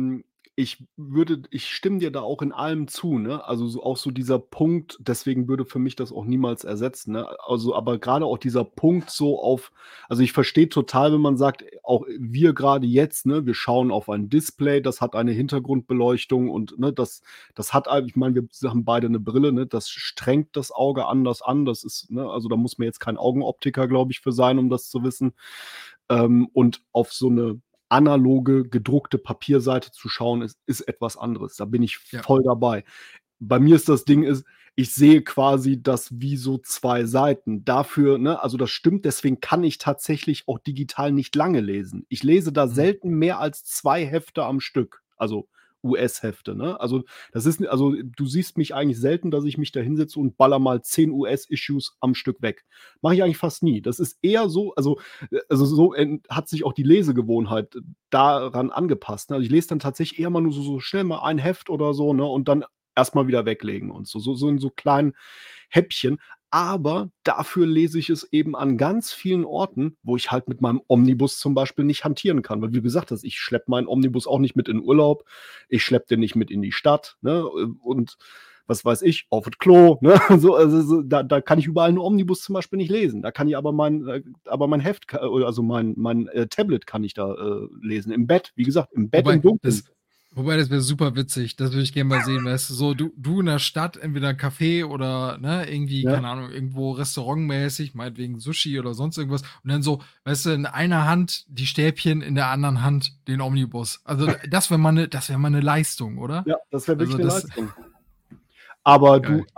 Ich stimme dir da auch in allem zu, ne? Also, so auch so dieser Punkt, deswegen würde für mich das auch niemals ersetzen, ne? Also, aber grade auch dieser Punkt so auf, also, ich verstehe total, wenn man sagt, auch wir grade jetzt, ne, wir schauen auf ein Display, das hat eine Hintergrundbeleuchtung und, ne, das hat ein, ich meine, wir haben beide 'ne Brille, ne? Das strengt das Auge anders an. Das ist, ne, also, da muss man jetzt kein Augenoptiker, glaube ich, für sein, um das zu wissen. Und auf so 'ne analoge, gedruckte Papierseite zu schauen, ist etwas anderes. Da bin ich Ja. voll dabei. Bei mir ist das Ding ist, ich sehe quasi das wie so 2 Seiten. Dafür, ne, also das stimmt, deswegen kann ich tatsächlich auch digital nicht lange lesen. Ich lese da Mhm. selten mehr als 2 Hefte am Stück, also US-Hefte, ne? Also, das ist, also, du siehst mich eigentlich selten, dass ich mich da hinsetze und baller mal 10 US-Issues am Stück weg. Mache ich eigentlich fast nie. Das ist eher so, also so hat sich auch die Lesegewohnheit daran angepasst, ne? Also, ich lese dann tatsächlich eher mal nur so schnell mal ein Heft oder so, ne, und dann erst mal wieder weglegen und so in so kleinen Häppchen. Aber dafür lese ich es eben an ganz vielen Orten, wo ich halt mit meinem Omnibus zum Beispiel nicht hantieren kann. Weil wie du gesagt hast, ich schleppe meinen Omnibus auch nicht mit in Urlaub, ich schleppe den nicht mit in die Stadt, ne, und was weiß ich, auf das Klo, ne? So, so, da kann ich überall 'n Omnibus zum Beispiel nicht lesen. Da kann ich aber mein Heft oder also mein Tablet kann ich da, lesen. Im Bett, wie gesagt, im Bett im Wobei Dunkeln. das wobei das wäre super witzig. Das würde ich gerne mal sehen, weißt du, so du in der Stadt, entweder Café oder, ne, irgendwie, Ja. keine Ahnung, irgendwo restaurantmäßig, meinetwegen Sushi oder sonst irgendwas und dann so, weißt du, in einer Hand die Stäbchen, in der anderen Hand den Omnibus. Also, das wäre mal 'ne Leistung, oder? Ja, das wäre wirklich Also, 'ne das Leistung. Aber geil.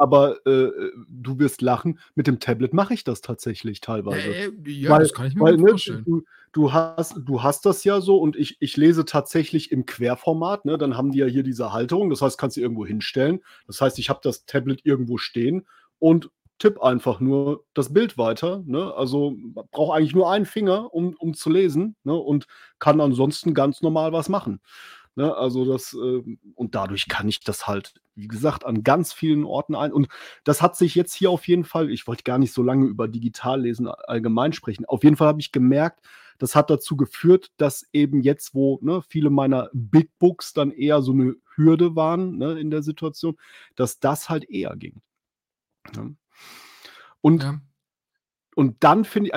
du wirst lachen, mit dem Tablet mache ich das tatsächlich teilweise. Ja, Weil das kann ich mir weil, gut ne, vorstellen. du hast das ja so und ich lese tatsächlich im Querformat, ne? Dann haben die ja hier diese Halterung, das heißt, kannst du irgendwo hinstellen. Das heißt, ich habe das Tablet irgendwo stehen und tippe einfach nur das Bild weiter, ne? Also, brauche eigentlich nur einen Finger, um zu lesen, ne, und kann ansonsten ganz normal was machen. Ne, also und dadurch kann ich das halt, wie gesagt, an ganz vielen Orten und das hat sich jetzt hier auf jeden Fall, ich wollte gar nicht so lange über Digitallesen allgemein sprechen. Auf jeden Fall habe ich gemerkt, das hat dazu geführt, dass eben jetzt, wo, ne, viele meiner Big Books dann eher so 'ne Hürde waren, ne, in der Situation, dass das halt eher ging, ne? Und Ja. dann finde ich,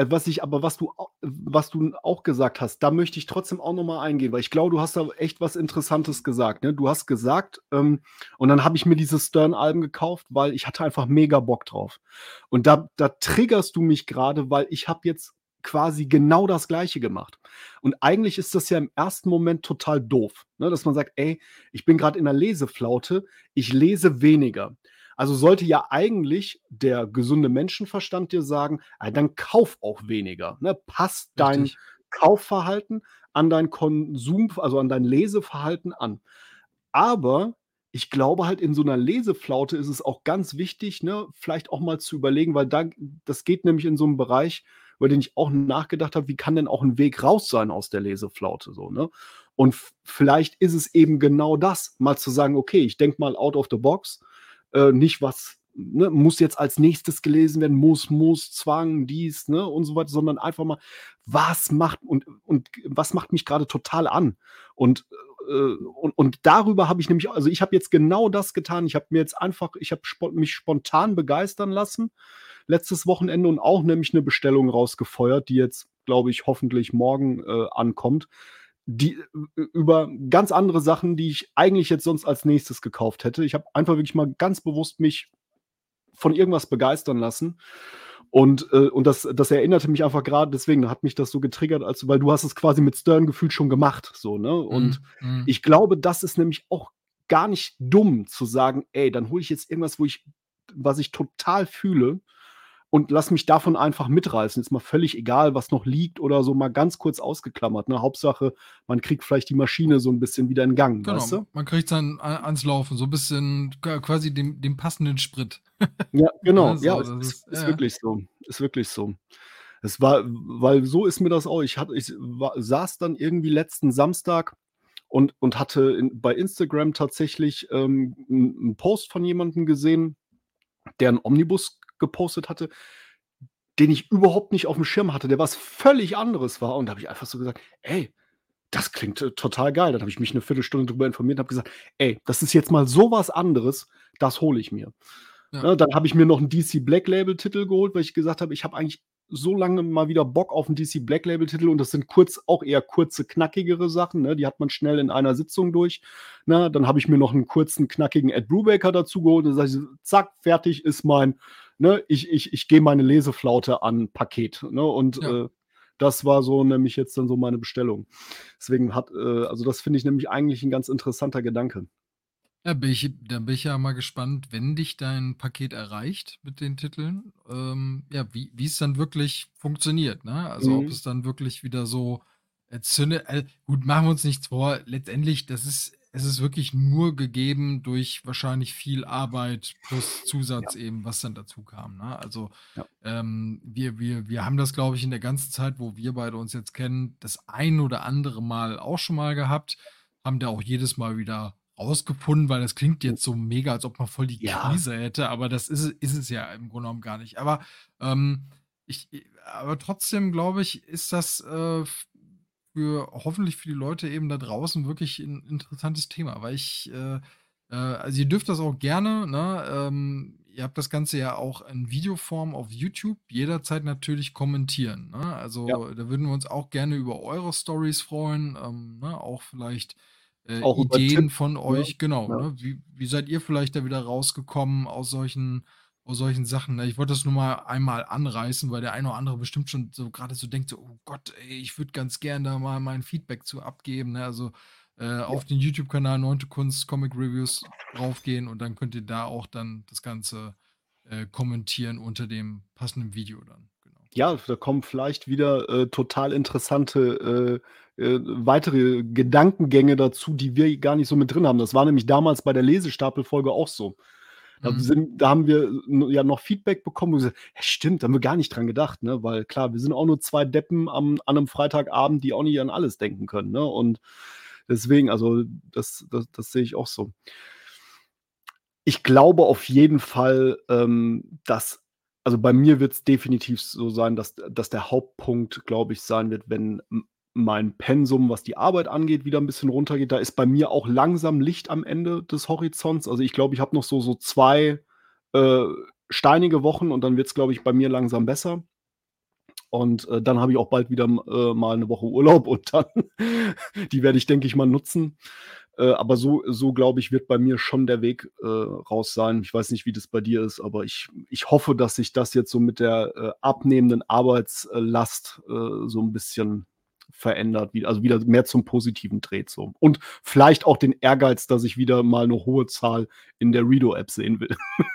was du auch gesagt hast, da möchte ich trotzdem auch noch mal eingehen, weil ich glaube, du hast da echt was Interessantes gesagt, ne? Du hast gesagt, und dann habe ich mir diese Stern-Alben gekauft, weil ich hatte einfach mega Bock drauf. Und da triggerst du mich grade, weil ich habe jetzt quasi genau das Gleiche gemacht. Und eigentlich ist das ja im ersten Moment total doof, ne, dass man sagt: „Ey, ich bin grad in 'ner Leseflaute, ich lese weniger.“ Also, sollte ja eigentlich der gesunde Menschenverstand dir sagen: „Ah, dann kauf auch weniger, ne? Pass dein Richtig. Kaufverhalten an dein an dein Leseverhalten an.“ Aber ich glaube halt, in so 'ner Leseflaute ist es auch ganz wichtig, ne, vielleicht auch mal zu überlegen, weil das geht nämlich in so 'n Bereich, über den ich auch nachgedacht habe, wie kann denn auch 'n Weg raus sein aus der Leseflaute so, ne? Und vielleicht ist es eben genau das, mal zu sagen: „Okay, ich denke mal out of the box, nicht was, ne, muss jetzt als Nächstes gelesen werden, muss, Zwang, dies, ne, und so weiter, sondern einfach mal, was macht mich grade total an?“ Und, und darüber habe ich nämlich, also, ich habe jetzt genau das getan. Ich habe mich spontan begeistern lassen letztes Wochenende und auch nämlich 'ne Bestellung rausgefeuert, die jetzt, glaube ich, hoffentlich morgen, ankommt, die über ganz andere Sachen, die ich eigentlich jetzt sonst als Nächstes gekauft hätte. Ich habe einfach wirklich mal ganz bewusst mich von irgendwas begeistern lassen. Und das erinnerte mich einfach gerade, deswegen hat mich das so getriggert, als weil du hast es quasi mit Stern gefühlt schon gemacht, so, ne? Und Mhm, mhm. ich glaube, das ist nämlich auch gar nicht dumm zu sagen: „Ey, dann hole ich jetzt irgendwas, was ich total fühle und lass mich davon einfach mitreißen.“ Ist mal völlig egal, was noch liegt oder so, mal ganz kurz ausgeklammert, ne? Hauptsache, man kriegt vielleicht die Maschine so 'n bisschen wieder in Gang, Genau, weißt du? man kriegt's dann ans Laufen, so 'n bisschen quasi dem passenden Sprit. Ja, Ne, genau. Ja, so, es das ist ist ist ja, ja. wirklich so. Ist wirklich so. Es war, weil so ist mir das auch. Ich saß dann irgendwie letzten Samstag und hatte bei Instagram tatsächlich, 'n Post von jemandem gesehen, der 'n Omnibus gepostet hatte, den ich überhaupt nicht aufm Schirm hatte, der was völlig anderes war. Und da habe ich einfach so gesagt: „Ey, das klingt, total geil.“ Dann habe ich mich 'ne Viertelstunde drüber informiert und habe gesagt: „Ey, das ist jetzt mal so was anderes, das hole ich mir.“ Ja. Ne, dann habe ich mir noch 'n DC Black Label Titel geholt, weil ich gesagt habe, ich habe eigentlich so lange mal wieder Bock auf 'n DC Black Label Titel und das sind auch eher kurze, knackigere Sachen, ne? Die hat man schnell in einer Sitzung durch, ne? Dann habe ich mir noch 'n kurzen, knackigen Ed Brubaker dazu geholt. Dann sage ich so: „Zack, fertig ist mein, ne, ich gehe meine Leseflaute an Paket“, ne? Und, Ja. das war so nämlich jetzt dann so meine Bestellung. Deswegen also, das finde ich nämlich eigentlich 'n ganz interessanter Gedanke. Ja, bin ich ja mal gespannt, wenn dich dein Paket erreicht mit den Titeln, ja, wie es dann wirklich funktioniert, ne? Also, ob Mhm. es dann wirklich wieder so zündet. Gut, machen wir uns nichts vor, letztendlich, es ist wirklich nur gegeben durch wahrscheinlich viel Arbeit plus Ja, Zusatz eben, was dann dazu kam, ne? Also, ja. wir haben das, glaube ich, in der ganzen Zeit, wo wir beide uns jetzt kennen, das ein oder andere Mal auch schon mal gehabt, haben da auch jedes Mal wieder rausgefunden, weil das klingt Hm, jetzt so mega, als ob man voll die ja. Krise hätte, aber das ist es ja im Grunde genommen gar nicht. Aber, aber trotzdem glaube ich, ist das, für hoffentlich für die Leute eben da draußen wirklich ein interessantes Thema, weil also ihr dürft das auch gerne, ne? Ihr habt das Ganze ja auch in Videoform auf YouTube, jederzeit natürlich kommentieren, ne? Ja, Also, da würden wir uns auch gerne über eure Stories freuen, ne? Auch vielleicht auch über Ideen Tipps, von ne? euch, genau, Ja. ne? Wie seid ihr vielleicht da wieder rausgekommen aus solchen Sachen, ne? Ich wollte das nur mal einmal anreißen, weil der eine oder andere bestimmt schon so gerade so denkt so: „Oh Gott, ey, ich würde ganz gern da mal mein Feedback zu abgeben“, ne? Also, Ja. auf den YouTube-Kanal Neunte Kunst Comic Reviews draufgehen und dann könnt ihr da auch dann das Ganze, kommentieren unter dem passenden Video dann, genau. Ja, da kommen vielleicht wieder, total interessante, weitere Gedankengänge dazu, die wir gar nicht so mit drin haben. Das war nämlich damals bei der Lesestapelfolge auch so. Mhm. Da haben wir ja noch Feedback bekommen, wo wir gesagt: „Ja stimmt, da haben wir gar nicht dran gedacht“, ne? Weil klar, wir sind auch nur 2 Deppen an 'nem Freitagabend, die auch nicht an alles denken können, ne? Und deswegen, also, das sehe ich auch so. Ich glaube auf jeden Fall, dass, also, bei mir wird es definitiv so sein, dass der Hauptpunkt, glaube ich, sein wird, wenn mein Pensum, was die Arbeit angeht, wieder ein bisschen runtergeht. Da ist bei mir auch langsam Licht am Ende des Horizonts. Also, ich glaube, ich habe noch so 2 äh, steinige Wochen und dann wird es, glaube ich, bei mir langsam besser. Und, dann habe ich auch bald wieder mal eine Woche Urlaub und dann die werde ich, denke ich mal, nutzen. Aber so glaube ich, wird bei mir schon der Weg, raus sein. Ich weiß nicht, wie das bei dir ist, aber ich hoffe, dass sich das jetzt so mit der, abnehmenden Arbeitslast, so ein bisschen verändert, also wieder mehr zum Positiven dreht so. Und vielleicht auch den Ehrgeiz, dass ich wieder mal eine hohe Zahl in der Redo-App sehen will.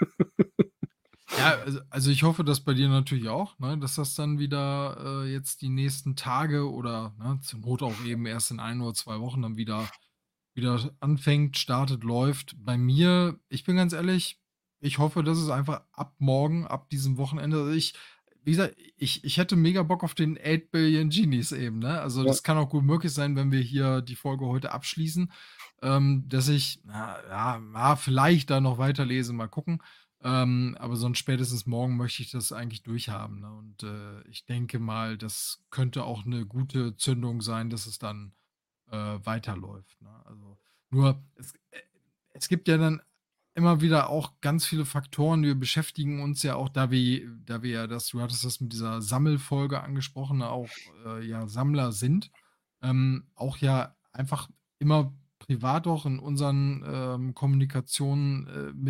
Ja, also ich hoffe das bei dir natürlich auch, ne, dass das dann wieder, jetzt die nächsten Tage oder, ne, zur Not auch eben erst in 1 oder 2 Wochen dann wieder wieder anfängt, startet, läuft. Bei mir, ich bin ganz ehrlich, ich hoffe, dass es einfach ab morgen, ab diesem Wochenende, also wie gesagt, ich hätte mega Bock auf den 8 Billion Genies eben, ne? Also, Ja. das kann auch gut möglich sein, wenn wir hier die Folge heute abschließen, dass ich, vielleicht da noch weiterlese, mal gucken. Aber sonst spätestens morgen möchte ich das eigentlich durchhaben, ne? Und, ich denke mal, das könnte auch eine gute Zündung sein, dass es dann, weiterläuft, ne? Also, nur es gibt ja dann immer wieder auch ganz viele Faktoren. Wir beschäftigen uns ja auch, da wir ja du hattest das mit dieser Sammelfolge angesprochen, auch, ja, Sammler sind, auch ja einfach immer privat auch in unseren, Kommunikationen,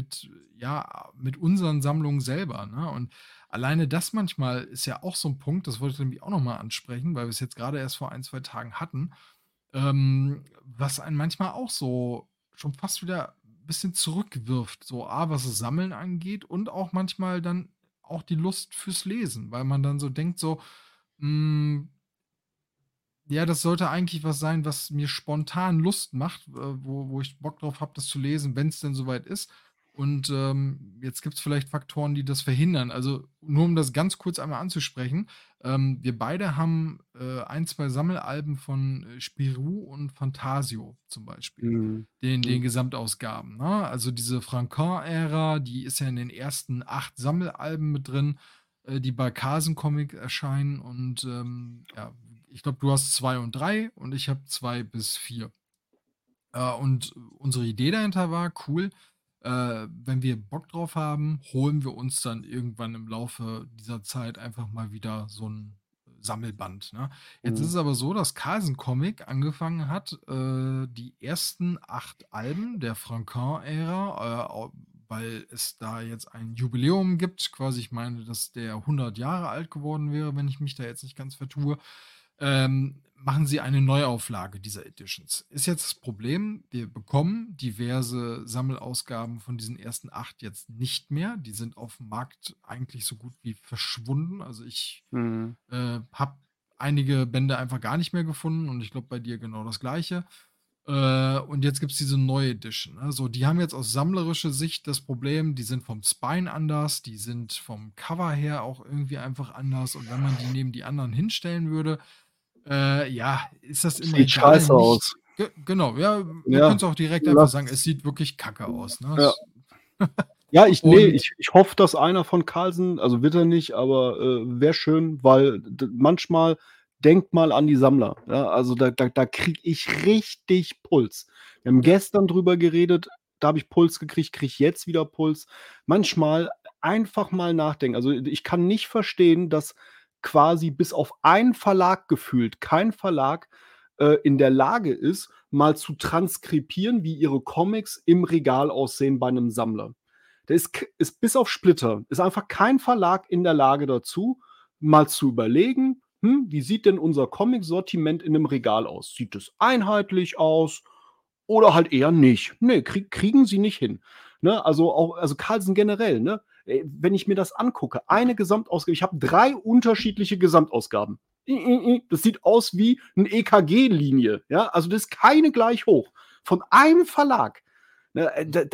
mit unseren Sammlungen selber, ne? Und alleine das manchmal ist ja auch so ein Punkt, das wollte ich nämlich auch noch mal ansprechen, weil wir es jetzt gerade erst vor ein 2 Tagen hatten, was einen manchmal auch so schon fast wieder ein bisschen zurückwirft, so was das Sammeln angeht und auch manchmal dann auch die Lust fürs Lesen, weil man dann so denkt so, hm, ja, das sollte eigentlich was sein, was mir spontan Lust macht, wo ich Bock drauf habe, das zu lesen, wenn es denn soweit ist. Und, jetzt gibt es vielleicht Faktoren, die das verhindern. Also, nur um das ganz kurz einmal anzusprechen, wir beide haben, 1, 2 Sammelalben von, Spirou und Fantasio zum Beispiel, Mhm. den Mhm. Gesamtausgaben, ne? Also, diese Franquin-Ära, die ist ja in den ersten 8 Sammelalben mit drin, die bei Carlsen Comic erscheinen und, ja, ich glaube, du hast 2 und 3 und ich habe 2 bis 4. Und unsere Idee dahinter war, cool, wenn wir Bock drauf haben, holen wir uns dann irgendwann im Laufe dieser Zeit einfach mal wieder so ein Sammelband, ne? Jetzt ist Mhm. es aber so, dass Carlsen Comic angefangen hat, die ersten 8 Alben der Franquin-Ära, weil es da jetzt ein Jubiläum gibt, quasi, ich meine, dass der 100 Jahre alt geworden wäre, wenn ich mich da jetzt nicht ganz vertue, machen sie eine Neuauflage dieser Editions. Ist jetzt das Problem, wir bekommen diverse Sammelausgaben von diesen ersten 8 jetzt nicht mehr. Die sind auf dem Markt eigentlich so gut wie verschwunden. Also, ich, Mhm. habe einige Bände einfach gar nicht mehr gefunden und ich glaube, bei dir genau das Gleiche. Und jetzt gibt's diese neue Edition, ne? So, die haben jetzt aus sammlerischer Sicht das Problem, die sind vom Spine anders, die sind vom Cover her auch irgendwie einfach anders und wenn man die neben die anderen hinstellen würde, ja, ist das im Sieht Regal scheiße nicht aus. genau, ja, wir Ja, können's auch direkt einfach sagen, lass es sieht wirklich kacke aus, ne? ja. Es Ja, und ich hoffe, dass einer von Carlsen, also wird er nicht, aber, wäre schön, weil manchmal denkt mal an die Sammler, ja? Also, da kriege ich richtig Puls. Wir haben ja, gestern drüber geredet, da habe ich Puls gekriegt, kriege ich jetzt wieder Puls. Manchmal einfach mal nachdenken. Also, ich kann nicht verstehen, dass quasi bis auf einen Verlag gefühlt kein Verlag, in der Lage ist, mal zu transkribieren, wie ihre Comics im Regal aussehen bei 'nem Sammler. Da ist bis auf Splitter ist einfach kein Verlag in der Lage dazu, mal zu überlegen: wie sieht denn unser Comic-Sortiment in 'nem Regal aus? Sieht es einheitlich aus oder halt eher nicht?“ Ne, kriegen sie nicht hin, ne? Also Carlsen generell, ne? Wenn ich mir das angucke, eine Gesamtausgabe, ich habe 3 unterschiedliche Gesamtausgaben. Das sieht aus wie 'n EKG-Linie, ja? Also, das ist keine gleich hoch. Von einem Verlag. Ne,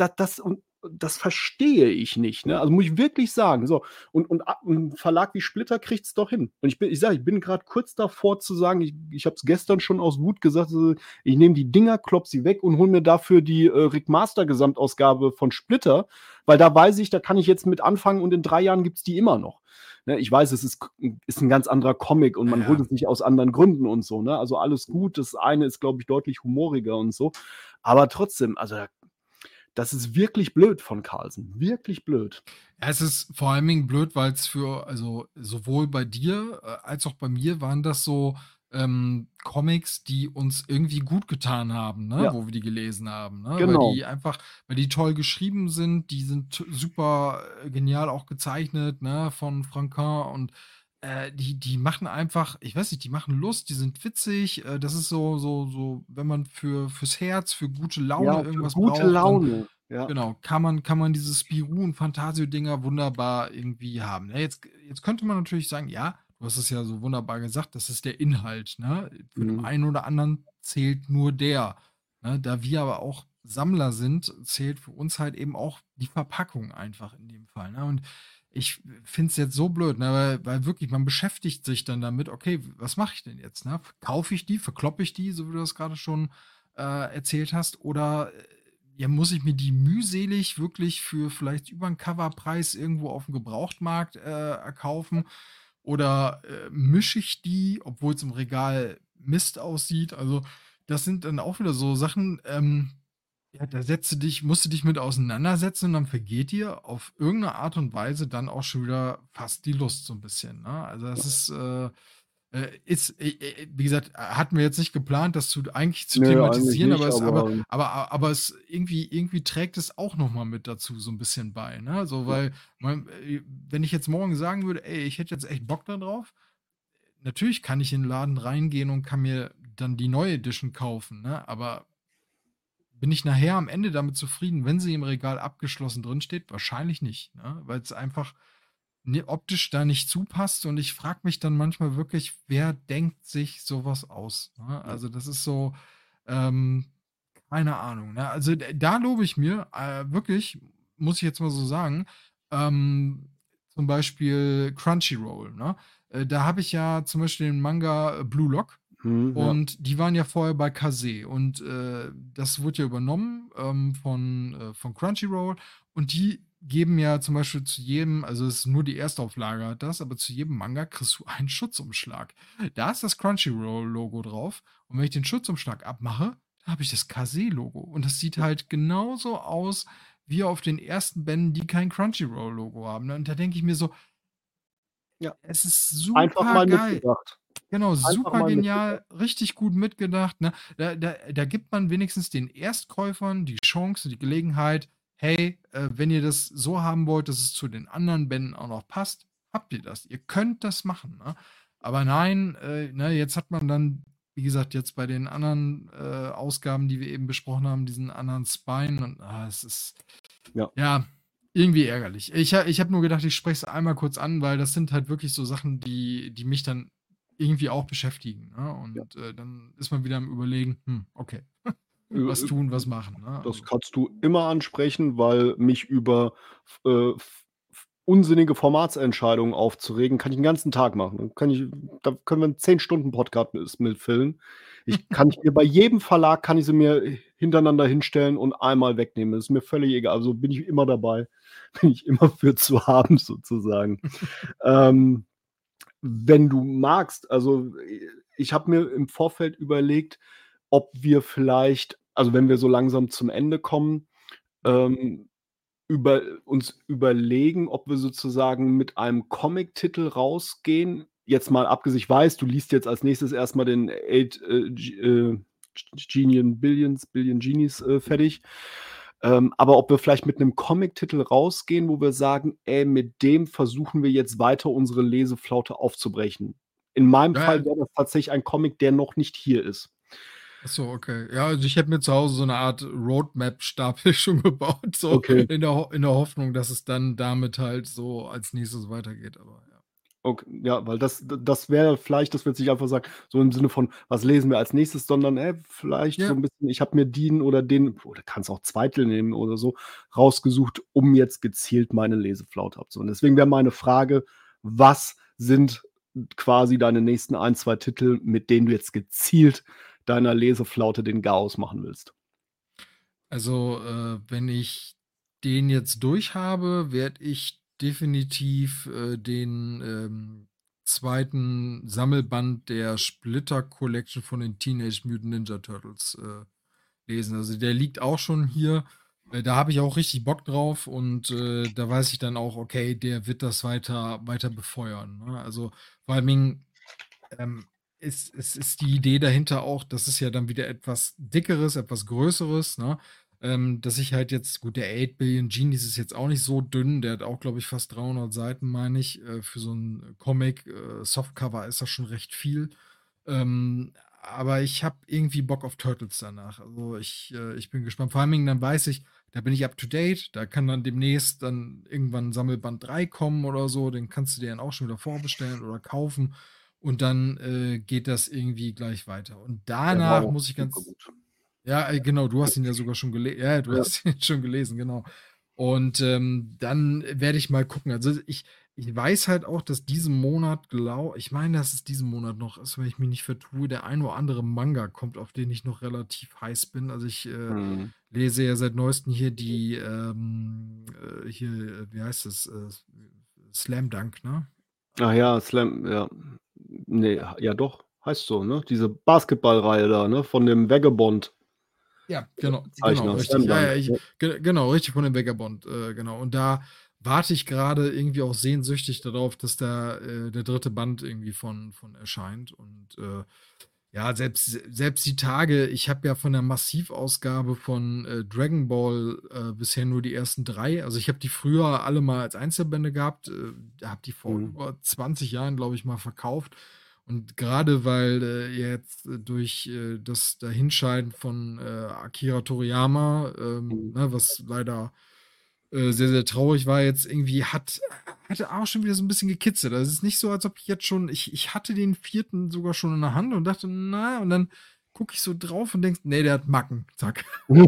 das verstehe ich nicht, ne? Also, muss ich wirklich sagen. So, und 'n Verlag wie Splitter kriegt's doch hin. Und ich sage, ich bin grad kurz davor zu sagen, ich habe es gestern schon aus Wut gesagt, ich nehme die Dinger, klopfe sie weg und hole mir dafür die, Rick Master Gesamtausgabe von Splitter, weil da weiß ich, da kann ich jetzt mit anfangen und in 3 Jahren gibt's die immer noch. Ne, ich weiß, es ist 'n ganz anderer Comic und man holt ja. es nicht aus anderen Gründen und so, ne? Also, alles gut. Das eine ist, glaube ich, deutlich humoriger und so. Aber trotzdem, also, das ist wirklich blöd von Carlsen, wirklich blöd. Ja, es ist vor allen Dingen blöd, weil es für also, sowohl bei dir, als auch bei mir waren das so, Comics, die uns irgendwie gut getan haben, ne, Ja, wo wir die gelesen haben, ne? genau. Weil die toll geschrieben sind, die sind super, genial auch gezeichnet, ne, von Franquin und, die machen einfach ich weiß nicht, die machen Lust, die sind witzig, das ist so, wenn man fürs Herz, für gute Laune Ja, für irgendwas gute braucht, dann Laune. Ja. genau, kann man diese Spirou und Fantasio-Dinger wunderbar irgendwie haben, ne? Jetzt könnte man natürlich sagen, ja, du hast es ja so wunderbar gesagt, das ist der Inhalt, ne? Für den Mhm. einen oder anderen zählt nur der. ne? Da wir aber auch Sammler sind, zählt für uns halt eben auch die Verpackung einfach in dem Fall, ne? Und ich finde es jetzt so blöd, ne, weil wirklich man beschäftigt sich dann damit: „Okay, was mache ich denn jetzt, ne? Kaufe ich die? Verkloppe ich die?“ So wie du das gerade schon, erzählt hast. Oder, ja, muss ich mir die mühselig wirklich für vielleicht über 'n Coverpreis irgendwo auf dem Gebrauchtmarkt, erkaufen? Oder, mische ich die, obwohl es im Regal Mist aussieht? Also, das sind dann auch wieder so Sachen, ja, da musst du dich mit auseinandersetzen und dann vergeht dir auf irgendeine Art und Weise dann auch schon wieder fast die Lust so ein bisschen, ne? Also, das wie gesagt, hatten wir jetzt nicht geplant, das eigentlich zu Ne, eigentlich thematisieren, nicht, aber aber es irgendwie trägt es auch noch mal mit dazu so ein bisschen bei, ne? So, ja, weil wenn ich jetzt morgen sagen würde: „Ey, ich hätte jetzt echt Bock da drauf“, natürlich kann ich in 'n Laden reingehen und kann mir dann die neue Edition kaufen, ne? Aber bin ich nachher am Ende damit zufrieden, wenn sie im Regal abgeschlossen drinsteht? Wahrscheinlich nicht, ne? Weil's einfach, ne, optisch da nicht zupasst und ich frage mich dann manchmal wirklich, wer denkt sich so was aus, ne? ja. Also, das ist so, ähm, keine Ahnung, ne? Also, da lobe ich mir, wirklich, muss ich jetzt mal so sagen, ähm, zum Beispiel Crunchyroll, ne? Da habe ich ja zum Beispiel den Manga Blue Lock Mhm, ja. und die waren ja vorher bei Kase und, das wurde ja übernommen, von Crunchyroll und die geben ja zum Beispiel zu jedem, also es ist nur die Erstauflage hat das, aber zu jedem Manga kriegst du einen Schutzumschlag. Da ist das Crunchyroll-Logo drauf und wenn ich den Schutzumschlag abmache, dann habe ich das Kase-Logo und das sieht halt genauso aus wie auf den ersten Bänden, die kein Crunchyroll-Logo haben, ne? Und da denke ich mir so: Ja. „Es ist Einfach super mal geil.“ mitgedacht. Genau, Einfach super mal mitgedacht. genial, richtig gut mitgedacht, ne? Da gibt man wenigstens den Erstkäufern die Chance, die Gelegenheit: „Hey, wenn ihr das so haben wollt, dass es zu den anderen Bänden auch noch passt, habt ihr das. Ihr könnt das machen“, ne? Aber nein, ne, jetzt hat man dann, wie gesagt, jetzt bei den anderen, Ausgaben, die wir eben besprochen haben, diesen anderen Spine und, es ist, Ja. ja, irgendwie ärgerlich. Ich habe nur gedacht, ich spreche es einmal kurz an, weil das sind halt wirklich so Sachen, die mich dann irgendwie auch beschäftigen, ne? Ja. Und, dann ist man wieder am Überlegen: „Hm, okay, was Äh, tun, was machen“, ne? Das Also, kannst du immer ansprechen, weil mich über f f f unsinnige Formatsentscheidungen aufzuregen, kann ich 'n ganzen Tag machen. Da können wir 'n 10 Stunden Podcast mitfüllen. Ich mir bei jedem Verlag kann ich sie mir hintereinander hinstellen und einmal wegnehmen. Das ist mir völlig egal. Also, bin ich immer dabei. Bin ich immer für zu haben sozusagen. Ähm, Wenn du magst, also, ich habe mir im Vorfeld überlegt, ob wir vielleicht, also, wenn wir so langsam zum Ende kommen, ja. ähm, uns überlegen, ob wir sozusagen mit einem Comic-Titel rausgehen. Jetzt mal abgesehen, ich weiß, du liest jetzt als nächstes erst mal den Eight, Billion Genies, fertig. Aber ob wir vielleicht mit 'nem Comic-Titel rausgehen, wo wir sagen: „Ey, mit dem versuchen wir jetzt weiter unsere Leseflaute aufzubrechen.“ In meinem Ja, Fall wäre das tatsächlich ein Comic, der noch nicht hier ist. ach so, okay. Ja, also, ich habe mir zu Hause so 'ne Art Roadmap-Stapel schon gebaut, so Okay. in der Hoffnung, dass es dann damit halt so als Nächstes weitergeht, aber ja. Ja, weil das wäre vielleicht, dass wir jetzt nicht einfach sagen, so im Sinne von: „Was lesen wir als Nächstes?“, sondern, vielleicht so Ja. 'n bisschen, ich habe mir den oder den, oder kannst auch 2 nehmen oder so, rausgesucht, um jetzt gezielt meine Leseflaute abzuholen. Deswegen wäre meine Frage: Was sind quasi deine nächsten ein 2 Titel, mit denen du jetzt gezielt deiner Leseflaute den Garaus machen willst? Also, wenn ich den jetzt durch habe, werde ich definitiv, den, 2. Sammelband der Splitter Collection von den Teenage Mutant Ninja Turtles, lesen. Also, der liegt auch schon hier. Da habe ich auch richtig Bock drauf und, da weiß ich dann auch, okay, der wird das weiter befeuern, ne? Also, vor allen Dingen es ist die Idee dahinter auch, das ist ja dann wieder etwas Dickeres, etwas Größeres, ne? Dass ich halt jetzt gut, der 8 Billion Genies ist jetzt auch nicht so dünn, der hat auch, glaube ich, fast 300 Seiten, meine ich. Für so ein Comic, Softcover ist das schon recht viel. Aber ich habe irgendwie Bock auf Turtles danach. Also, ich bin gespannt. Vor allen Dingen, dann weiß ich, da bin ich up to date. Da kann dann demnächst dann irgendwann Sammelband 3 kommen oder so. Den kannst du dir dann auch schon wieder vorbestellen oder kaufen. Und dann, geht das irgendwie gleich weiter. Und Der war danach auch muss ich super ganz gut. Ja, genau, du hast ihn ja sogar schon gelesen. Ja, du Ja. hast ihn schon gelesen, genau. Und dann werde ich mal gucken. Also ich weiß halt auch, dass diesen Monat, ich meine, dass es diesen Monat noch ist, wenn ich mich nicht vertue, der ein oder andere Manga kommt, auf den ich noch relativ heiß bin. Also ich Mhm. lese ja seit neuestem hier wie heißt es? Slam Dunk, ne? Ach ja, Slam, ja. Ne, ja doch, heißt so, ne? Diese Basketballreihe da, ne, von dem Vagabond Ja, genau, Zeichner, richtig. Slam Ja, ja, Dunk. Ja. genau, richtig von dem Vagabond, genau. Und da warte ich gerade irgendwie auch sehnsüchtig darauf, dass da der dritte Band irgendwie von erscheint. Und ja, selbst die Tage, ich habe ja von der Massivausgabe von Dragon Ball bisher nur die ersten drei. Also ich habe die früher alle mal als Einzelbände gehabt, habe die vor Mhm. über 20 Jahren, glaube ich, mal verkauft. Und gerade weil jetzt durch das Dahinscheiden von Akira Toriyama, Mhm. ne, was leider sehr, sehr traurig war, jetzt irgendwie hatte auch schon wieder so ein bisschen gekitzelt. Also es ist nicht so, als ob ich jetzt schon, ich hatte den vierten sogar schon in der Hand und dachte, na, und dann gucke ich so drauf und denkst, nee, der hat Macken. Zack.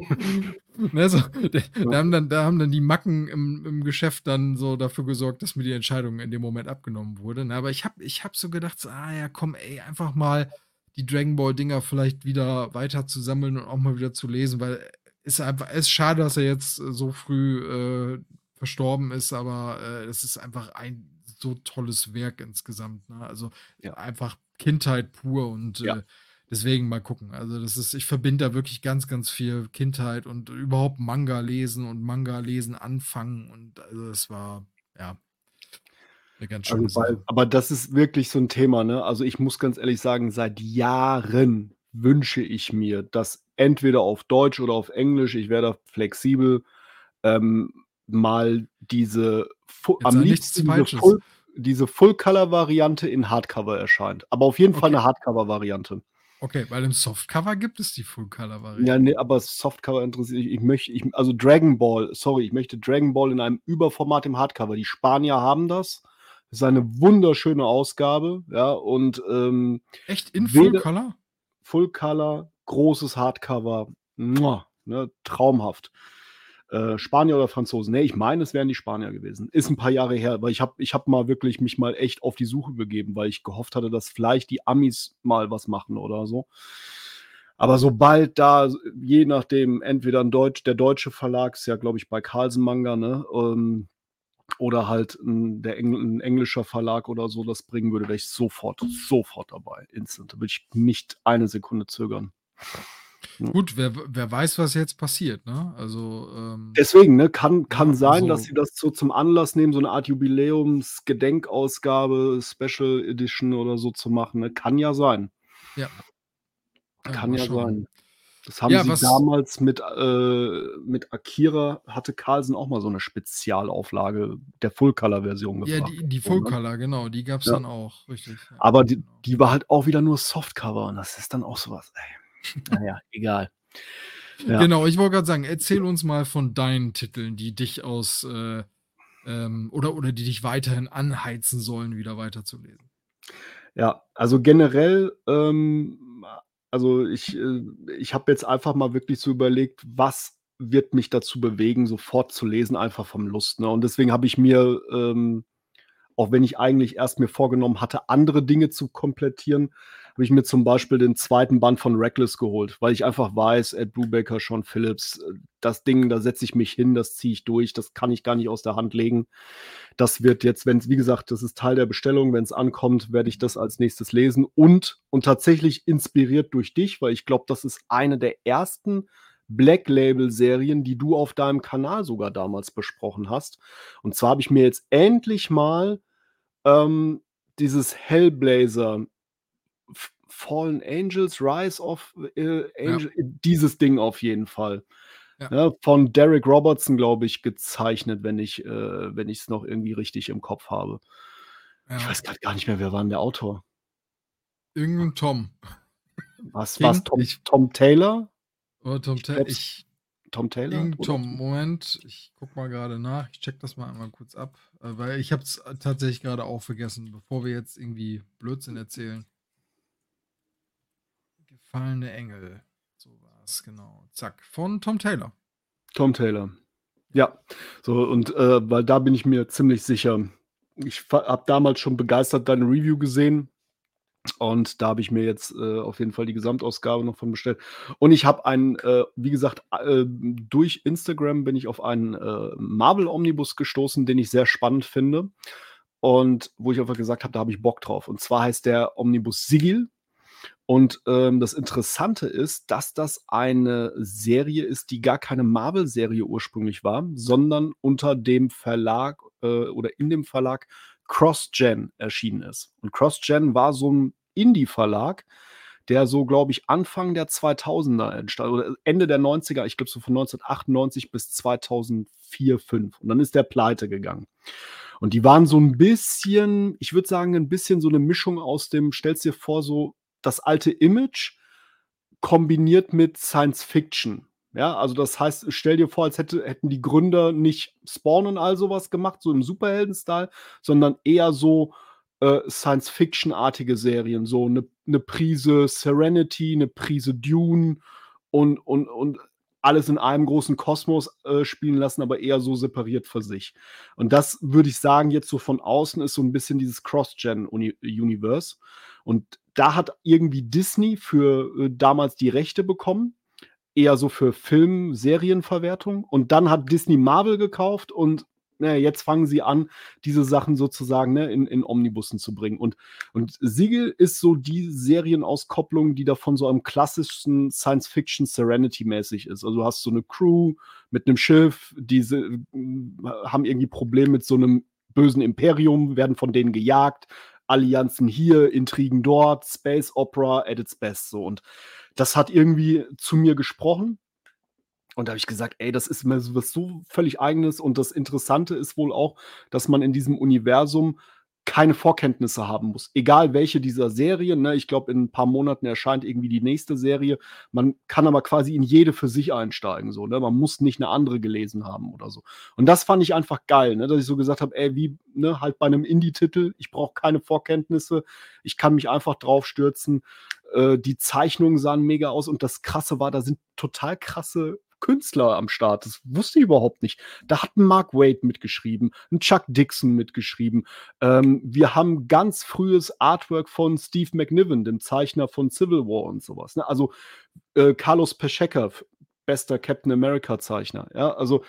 Ne, so, Ja. da haben dann die Macken im Geschäft dann so dafür gesorgt, dass mir die Entscheidung in dem Moment abgenommen wurde. Ne, aber ich hab so gedacht, so, ja, komm, ey, einfach mal die Dragon Ball Dinger vielleicht wieder weiter zu sammeln und auch mal wieder zu lesen, weil es ist schade, dass er jetzt so früh verstorben ist, aber es ist einfach ein so tolles Werk insgesamt. Ne? Also Ja. einfach Kindheit pur und Ja. deswegen mal gucken. Also ich verbinde da wirklich ganz, ganz viel Kindheit und überhaupt Manga lesen und Manga lesen anfangen und also es war, ja, eine ganz Also, schöne weil Sache. aber das ist wirklich so 'n Thema, ne? Also, ich muss ganz ehrlich sagen, seit Jahren wünsche ich mir, dass entweder auf Deutsch oder auf Englisch, ich wäre da flexibel, ähm, mal Jetzt am sei nichts liebsten Falsches. diese Full-Color-Variante in Hardcover erscheint, aber auf jeden Fall Okay, 'ne Hardcover-Variante. okay, weil im Softcover gibt es die Ja, ne, Full-Color-Variante. aber Softcover interessiert also Dragon Ball, sorry, ich möchte Dragon Ball in einem Überformat im Hardcover. Die Spanier haben das. Das ist eine wunderschöne Ausgabe, ja, und, Echt in weder Full-Color? Full Color, großes Hardcover, ne, traumhaft. Spanier oder Franzosen? Ne, ich meine, es wären die Spanier gewesen. Ist 'n paar Jahre her, weil ich habe mal wirklich mich mal echt auf die Suche begeben, weil ich gehofft hatte, dass vielleicht die Amis mal was machen oder so. Aber sobald da je nachdem, entweder 'n der deutsche Verlag ist ja, glaube ich, bei Carlsen Manga, ne, oder halt 'n englischer Verlag oder so das bringen würde, wäre ich sofort dabei, instant. Da würde ich nicht eine Sekunde zögern. Ja. Gut, wer weiß, was jetzt passiert, ne? Also, Deswegen, ne, kann ne, sein, dass also sie das so zum Anlass nehmen, so 'ne Art Jubiläums-Gedenkausgabe, Special Edition oder so zu machen, ne? Kann ja sein. ja, ja, Kann mal ja schauen. sein. Das haben Ja, sie was damals mit Akira hatte Carlsen auch mal so 'ne Spezialauflage der Full-Color-Version ja, gebracht die so, ne? Full-Color, genau, die gab's Ja. dann auch, richtig, ja, Aber genau. die war halt auch wieder nur Softcover und das ist dann auch so was, ey. Na ja, egal. Ja. Genau, ich wollte grad sagen, erzähl uns mal von deinen Titeln, die dich oder die dich weiterhin anheizen sollen, wieder weiterzulesen. Ja, also generell, also ich habe jetzt einfach mal wirklich so überlegt, was wird mich dazu bewegen, sofort zu lesen, einfach vom Lust, ne? Und deswegen habe ich mir, auch wenn ich eigentlich erst mir vorgenommen hatte, andere Dinge zu komplettieren, habe ich mir zum Beispiel den zweiten Band von Reckless geholt, weil ich einfach weiß, Ed Brubaker, Sean Phillips, das Ding, da setze ich mich hin, das ziehe ich durch, das kann ich gar nicht aus der Hand legen. Das wird jetzt, wenn's wie gesagt, das ist Teil der Bestellung, wenn's ankommt, werde ich das als Nächstes lesen und tatsächlich inspiriert durch dich, weil ich glaube, das ist eine der ersten Black Label Serien, die du auf deinem Kanal sogar damals besprochen hast. Und zwar habe ich mir jetzt endlich mal, ähm, dieses Hellblazer Fallen Angels, Rise of, Ja, Angel dieses Ding auf jeden Fall. ja, Ne, von Derek Robertson, glaube ich, gezeichnet, wenn ich's noch irgendwie richtig im Kopf habe. Ich ja. weiß grad gar nicht mehr, wer war 'n der Autor? Irgend 'n Tom. War's King? Tom Taylor? Oder Tom Ich Ta glaube, es ich Tom Taylor irgend oder Tom, Moment, ich gucke mal grade nach. Ich checke das mal einmal kurz ab, weil ich habe es tatsächlich grade auch vergessen, bevor wir jetzt irgendwie Blödsinn erzählen. Gefallene Engel, so war's. das, genau. Zack. Von Tom Taylor. Tom Taylor. Ja, so und, weil da bin ich mir ziemlich sicher. Ich habe damals schon begeistert deine Review gesehen und da habe ich mir jetzt, auf jeden Fall die Gesamtausgabe noch von bestellt. Und ich habe einen, wie gesagt, durch Instagram bin ich auf einen, Marvel-Omnibus gestoßen, den ich sehr spannend finde und wo ich einfach gesagt habe, da habe ich Bock drauf. Und zwar heißt der Omnibus Sigil. Und, das Interessante ist, dass das eine Serie ist, die gar keine Marvel-Serie ursprünglich war, sondern unter dem Verlag, oder in dem Verlag CrossGen erschienen ist. Und CrossGen war so 'n Indie-Verlag, der so, glaube ich, Anfang der 2000er entstand oder Ende der 90er, ich glaube so von 1998 bis 2004, 5. Und dann ist der pleite gegangen. Und die waren so 'n bisschen, ich würde sagen, 'n bisschen so 'ne Mischung aus dem, stellst dir vor, so das alte Image kombiniert mit Science Fiction. Ja, also das heißt, stell dir vor, als hätten die Gründer nicht Spawn und all so was gemacht, so im Superhelden-Style, sondern eher so, Science-Fiction-artige Serien, so 'ne Prise Serenity, 'ne Prise Dune und alles in einem großen Kosmos, spielen lassen, aber eher so separiert für sich. Und das würde ich sagen, jetzt so von außen ist so 'n bisschen dieses Cross-Gen Universe. Und da hat irgendwie Disney für, damals die Rechte bekommen, eher so für Film Serienverwertung. Und dann hat Disney Marvel gekauft und, na ja, jetzt fangen sie an, diese Sachen sozusagen, ne, in Omnibussen zu bringen. Und Siegel ist so die Serienauskopplung, die davon so am klassischsten Science-Fiction Serenity-mäßig ist. Also, du hast so 'ne Crew mit 'nem Schiff, diese, haben irgendwie Probleme mit so 'nem bösen Imperium, werden von denen gejagt. Allianzen hier, Intrigen dort, Space Opera at its best so. Und das hat irgendwie zu mir gesprochen. Und da habe ich gesagt: „Ey, das ist mir so was so völlig Eigenes." Und das Interessante ist wohl auch, dass man in diesem Universum keine Vorkenntnisse haben muss. Egal welche dieser Serien, ne? Ich glaube, in 'n paar Monaten erscheint irgendwie die nächste Serie. Man kann aber quasi in jede für sich einsteigen so, ne? Man muss nicht 'ne andere gelesen haben oder so. Und das fand ich einfach geil, ne, dass ich so gesagt habe: „Ey, wie, ne, halt bei 'nem Indie-Titel, ich brauche keine Vorkenntnisse. Ich kann mich einfach drauf stürzen." Die Zeichnungen sahen mega aus und das Krasse war, da sind total krasse Künstler am Start. Das wusste ich überhaupt nicht. Da hat 'n Mark Waid mitgeschrieben, 'n Chuck Dixon mitgeschrieben. Wir haben ganz frühes Artwork von Steve McNiven, dem Zeichner von Civil War und so was, ne? Also, Carlos Pacheco, bester Captain America Zeichner, ja?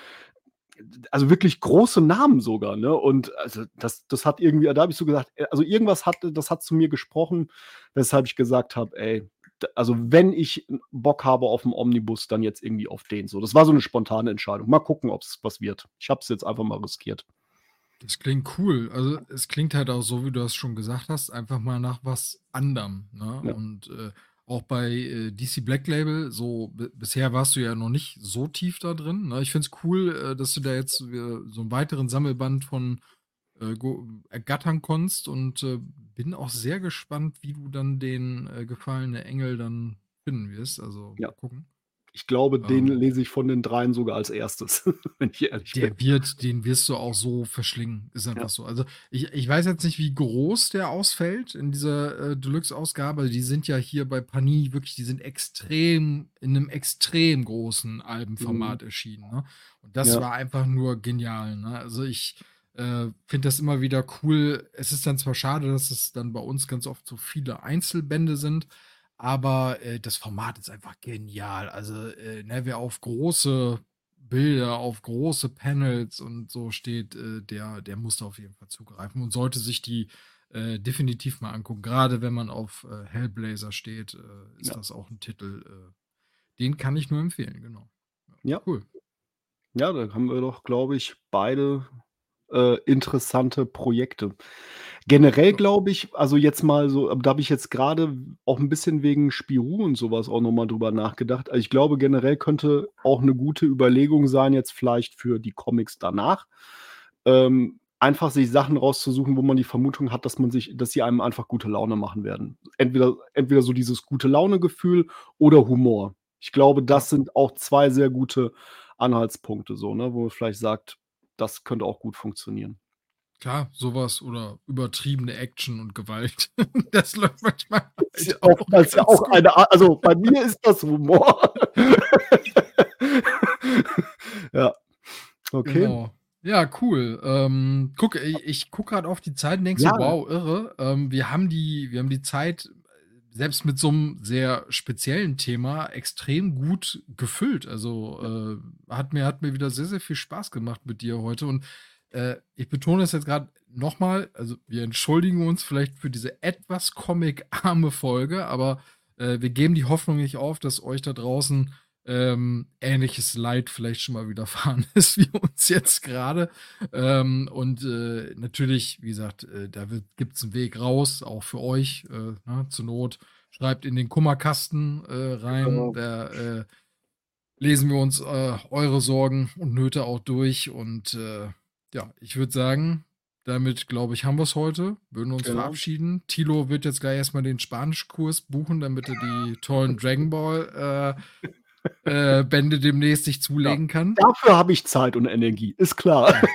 Also wirklich große Namen sogar, ne? Und also das hat irgendwie, da habe ich so gesagt, also irgendwas das hat zu mir gesprochen, weshalb ich gesagt habe: „Ey, also wenn ich Bock habe auf 'n Omnibus, dann jetzt irgendwie auf den so." Das war so 'ne spontane Entscheidung. Mal gucken, ob's was wird. Ich habe es jetzt einfach mal riskiert. Das klingt cool. Also, es klingt halt auch so, wie du das schon gesagt hast, einfach mal nach was anderem, ne? Ja. Und, auch bei, DC Black Label, so bisher warst du ja noch nicht so tief da drin, ne? Ich finde es cool, dass du da jetzt, so 'n weiteren Sammelband von, go ergattern konntest und, bin auch sehr gespannt, wie du dann den, Gefallene Engel dann finden wirst. Also, Ja. mal gucken. Ich glaube, den Ähm lese ich von den dreien sogar als erstes, wenn ich ehrlich bin. Den wirst du auch so verschlingen, ist Ja. einfach so. Also, ich weiß jetzt nicht, wie groß der ausfällt in dieser, Deluxe-Ausgabe. Die sind ja hier bei Panini wirklich, die sind extrem in 'nem extrem großen Mhm. Albenformat erschienen, ne? Und das Ja. war einfach nur genial, ne? Also, ich, finde das immer wieder cool. Es ist dann zwar schade, dass es dann bei uns ganz oft so viele Einzelbände sind, aber, das Format ist einfach genial. Also, ne, wer auf große Bilder, auf große Panels und so steht, der muss da auf jeden Fall zugreifen und sollte sich die, definitiv mal angucken. Grade wenn man auf, Hellblazer steht, ist Ja. das auch 'n Titel, den kann ich nur empfehlen, genau. Ja, Ja. cool. Ja, da haben wir doch, glaube ich, beide, interessante Projekte. Generell Ja. glaube ich, also jetzt mal so, da habe ich jetzt grade auch 'n bisschen wegen Spirou und so was auch noch mal drüber nachgedacht. Also, ich glaube, generell könnte auch 'ne gute Überlegung sein, jetzt vielleicht für die Comics danach, einfach sich Sachen rauszusuchen, wo man die Vermutung hat, dass sie einem einfach gute Laune machen werden. Entweder so dieses Gute-Laune-Gefühl oder Humor. Ich glaube, Ja. das sind auch 2 sehr gute Anhaltspunkte so, ne, wo man vielleicht sagt, das könnte auch gut funktionieren. Klar, sowas oder übertriebene Action und Gewalt. Das läuft manchmal Ist ja halt auch oftmals ja ganz auch gut. eine also, bei mir ist das Humor. Ja, okay. Genau. Ja, cool. Guck, ich gucke gerade auf die Zeit und denke so: Ja, „Wow, irre." Wir haben die Zeit, selbst mit so einem sehr speziellen Thema extrem gut gefüllt. Also, hat mir wieder sehr, sehr viel Spaß gemacht mit dir heute und, ich betone das jetzt gerade noch mal, also, wir entschuldigen uns vielleicht für diese etwas comicarme Folge, aber, wir geben die Hoffnung nicht auf, dass euch da draußen ähnliches Leid vielleicht schon mal widerfahren ist wie uns jetzt gerade. Und natürlich, wie gesagt, da gibt es einen Weg raus, auch für euch. Ne, zur Not schreibt in den Kummerkasten rein. genau, Da lesen wir uns eure Sorgen und Nöte auch durch. Und ja, ich würde sagen, damit glaube ich, haben wir es heute. Würden uns genau. verabschieden. Tilo wird jetzt gleich erstmal den Spanischkurs buchen, damit er die tollen Dragon Ball Bände demnächst sich Ja, zulegen kann. dafür habe ich Zeit und Energie, ist klar. Ja.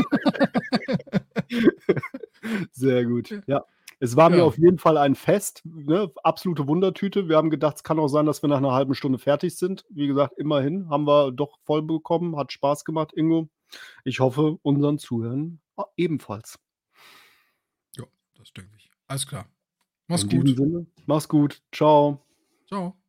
Sehr gut. Ja, es war mir Ja, auf jeden Fall ein Fest, ne? Absolute Wundertüte. Wir haben gedacht, es kann auch sein, dass wir nach 'ner halben Stunde fertig sind. Wie gesagt, immerhin haben wir doch voll bekommen. Hat Spaß gemacht, Ingo. Ich hoffe, unseren Zuhörern ebenfalls. ja, das denke ich. Alles klar. Mach's In diesem gut. Sinne, mach's gut. Tschau. Ciao.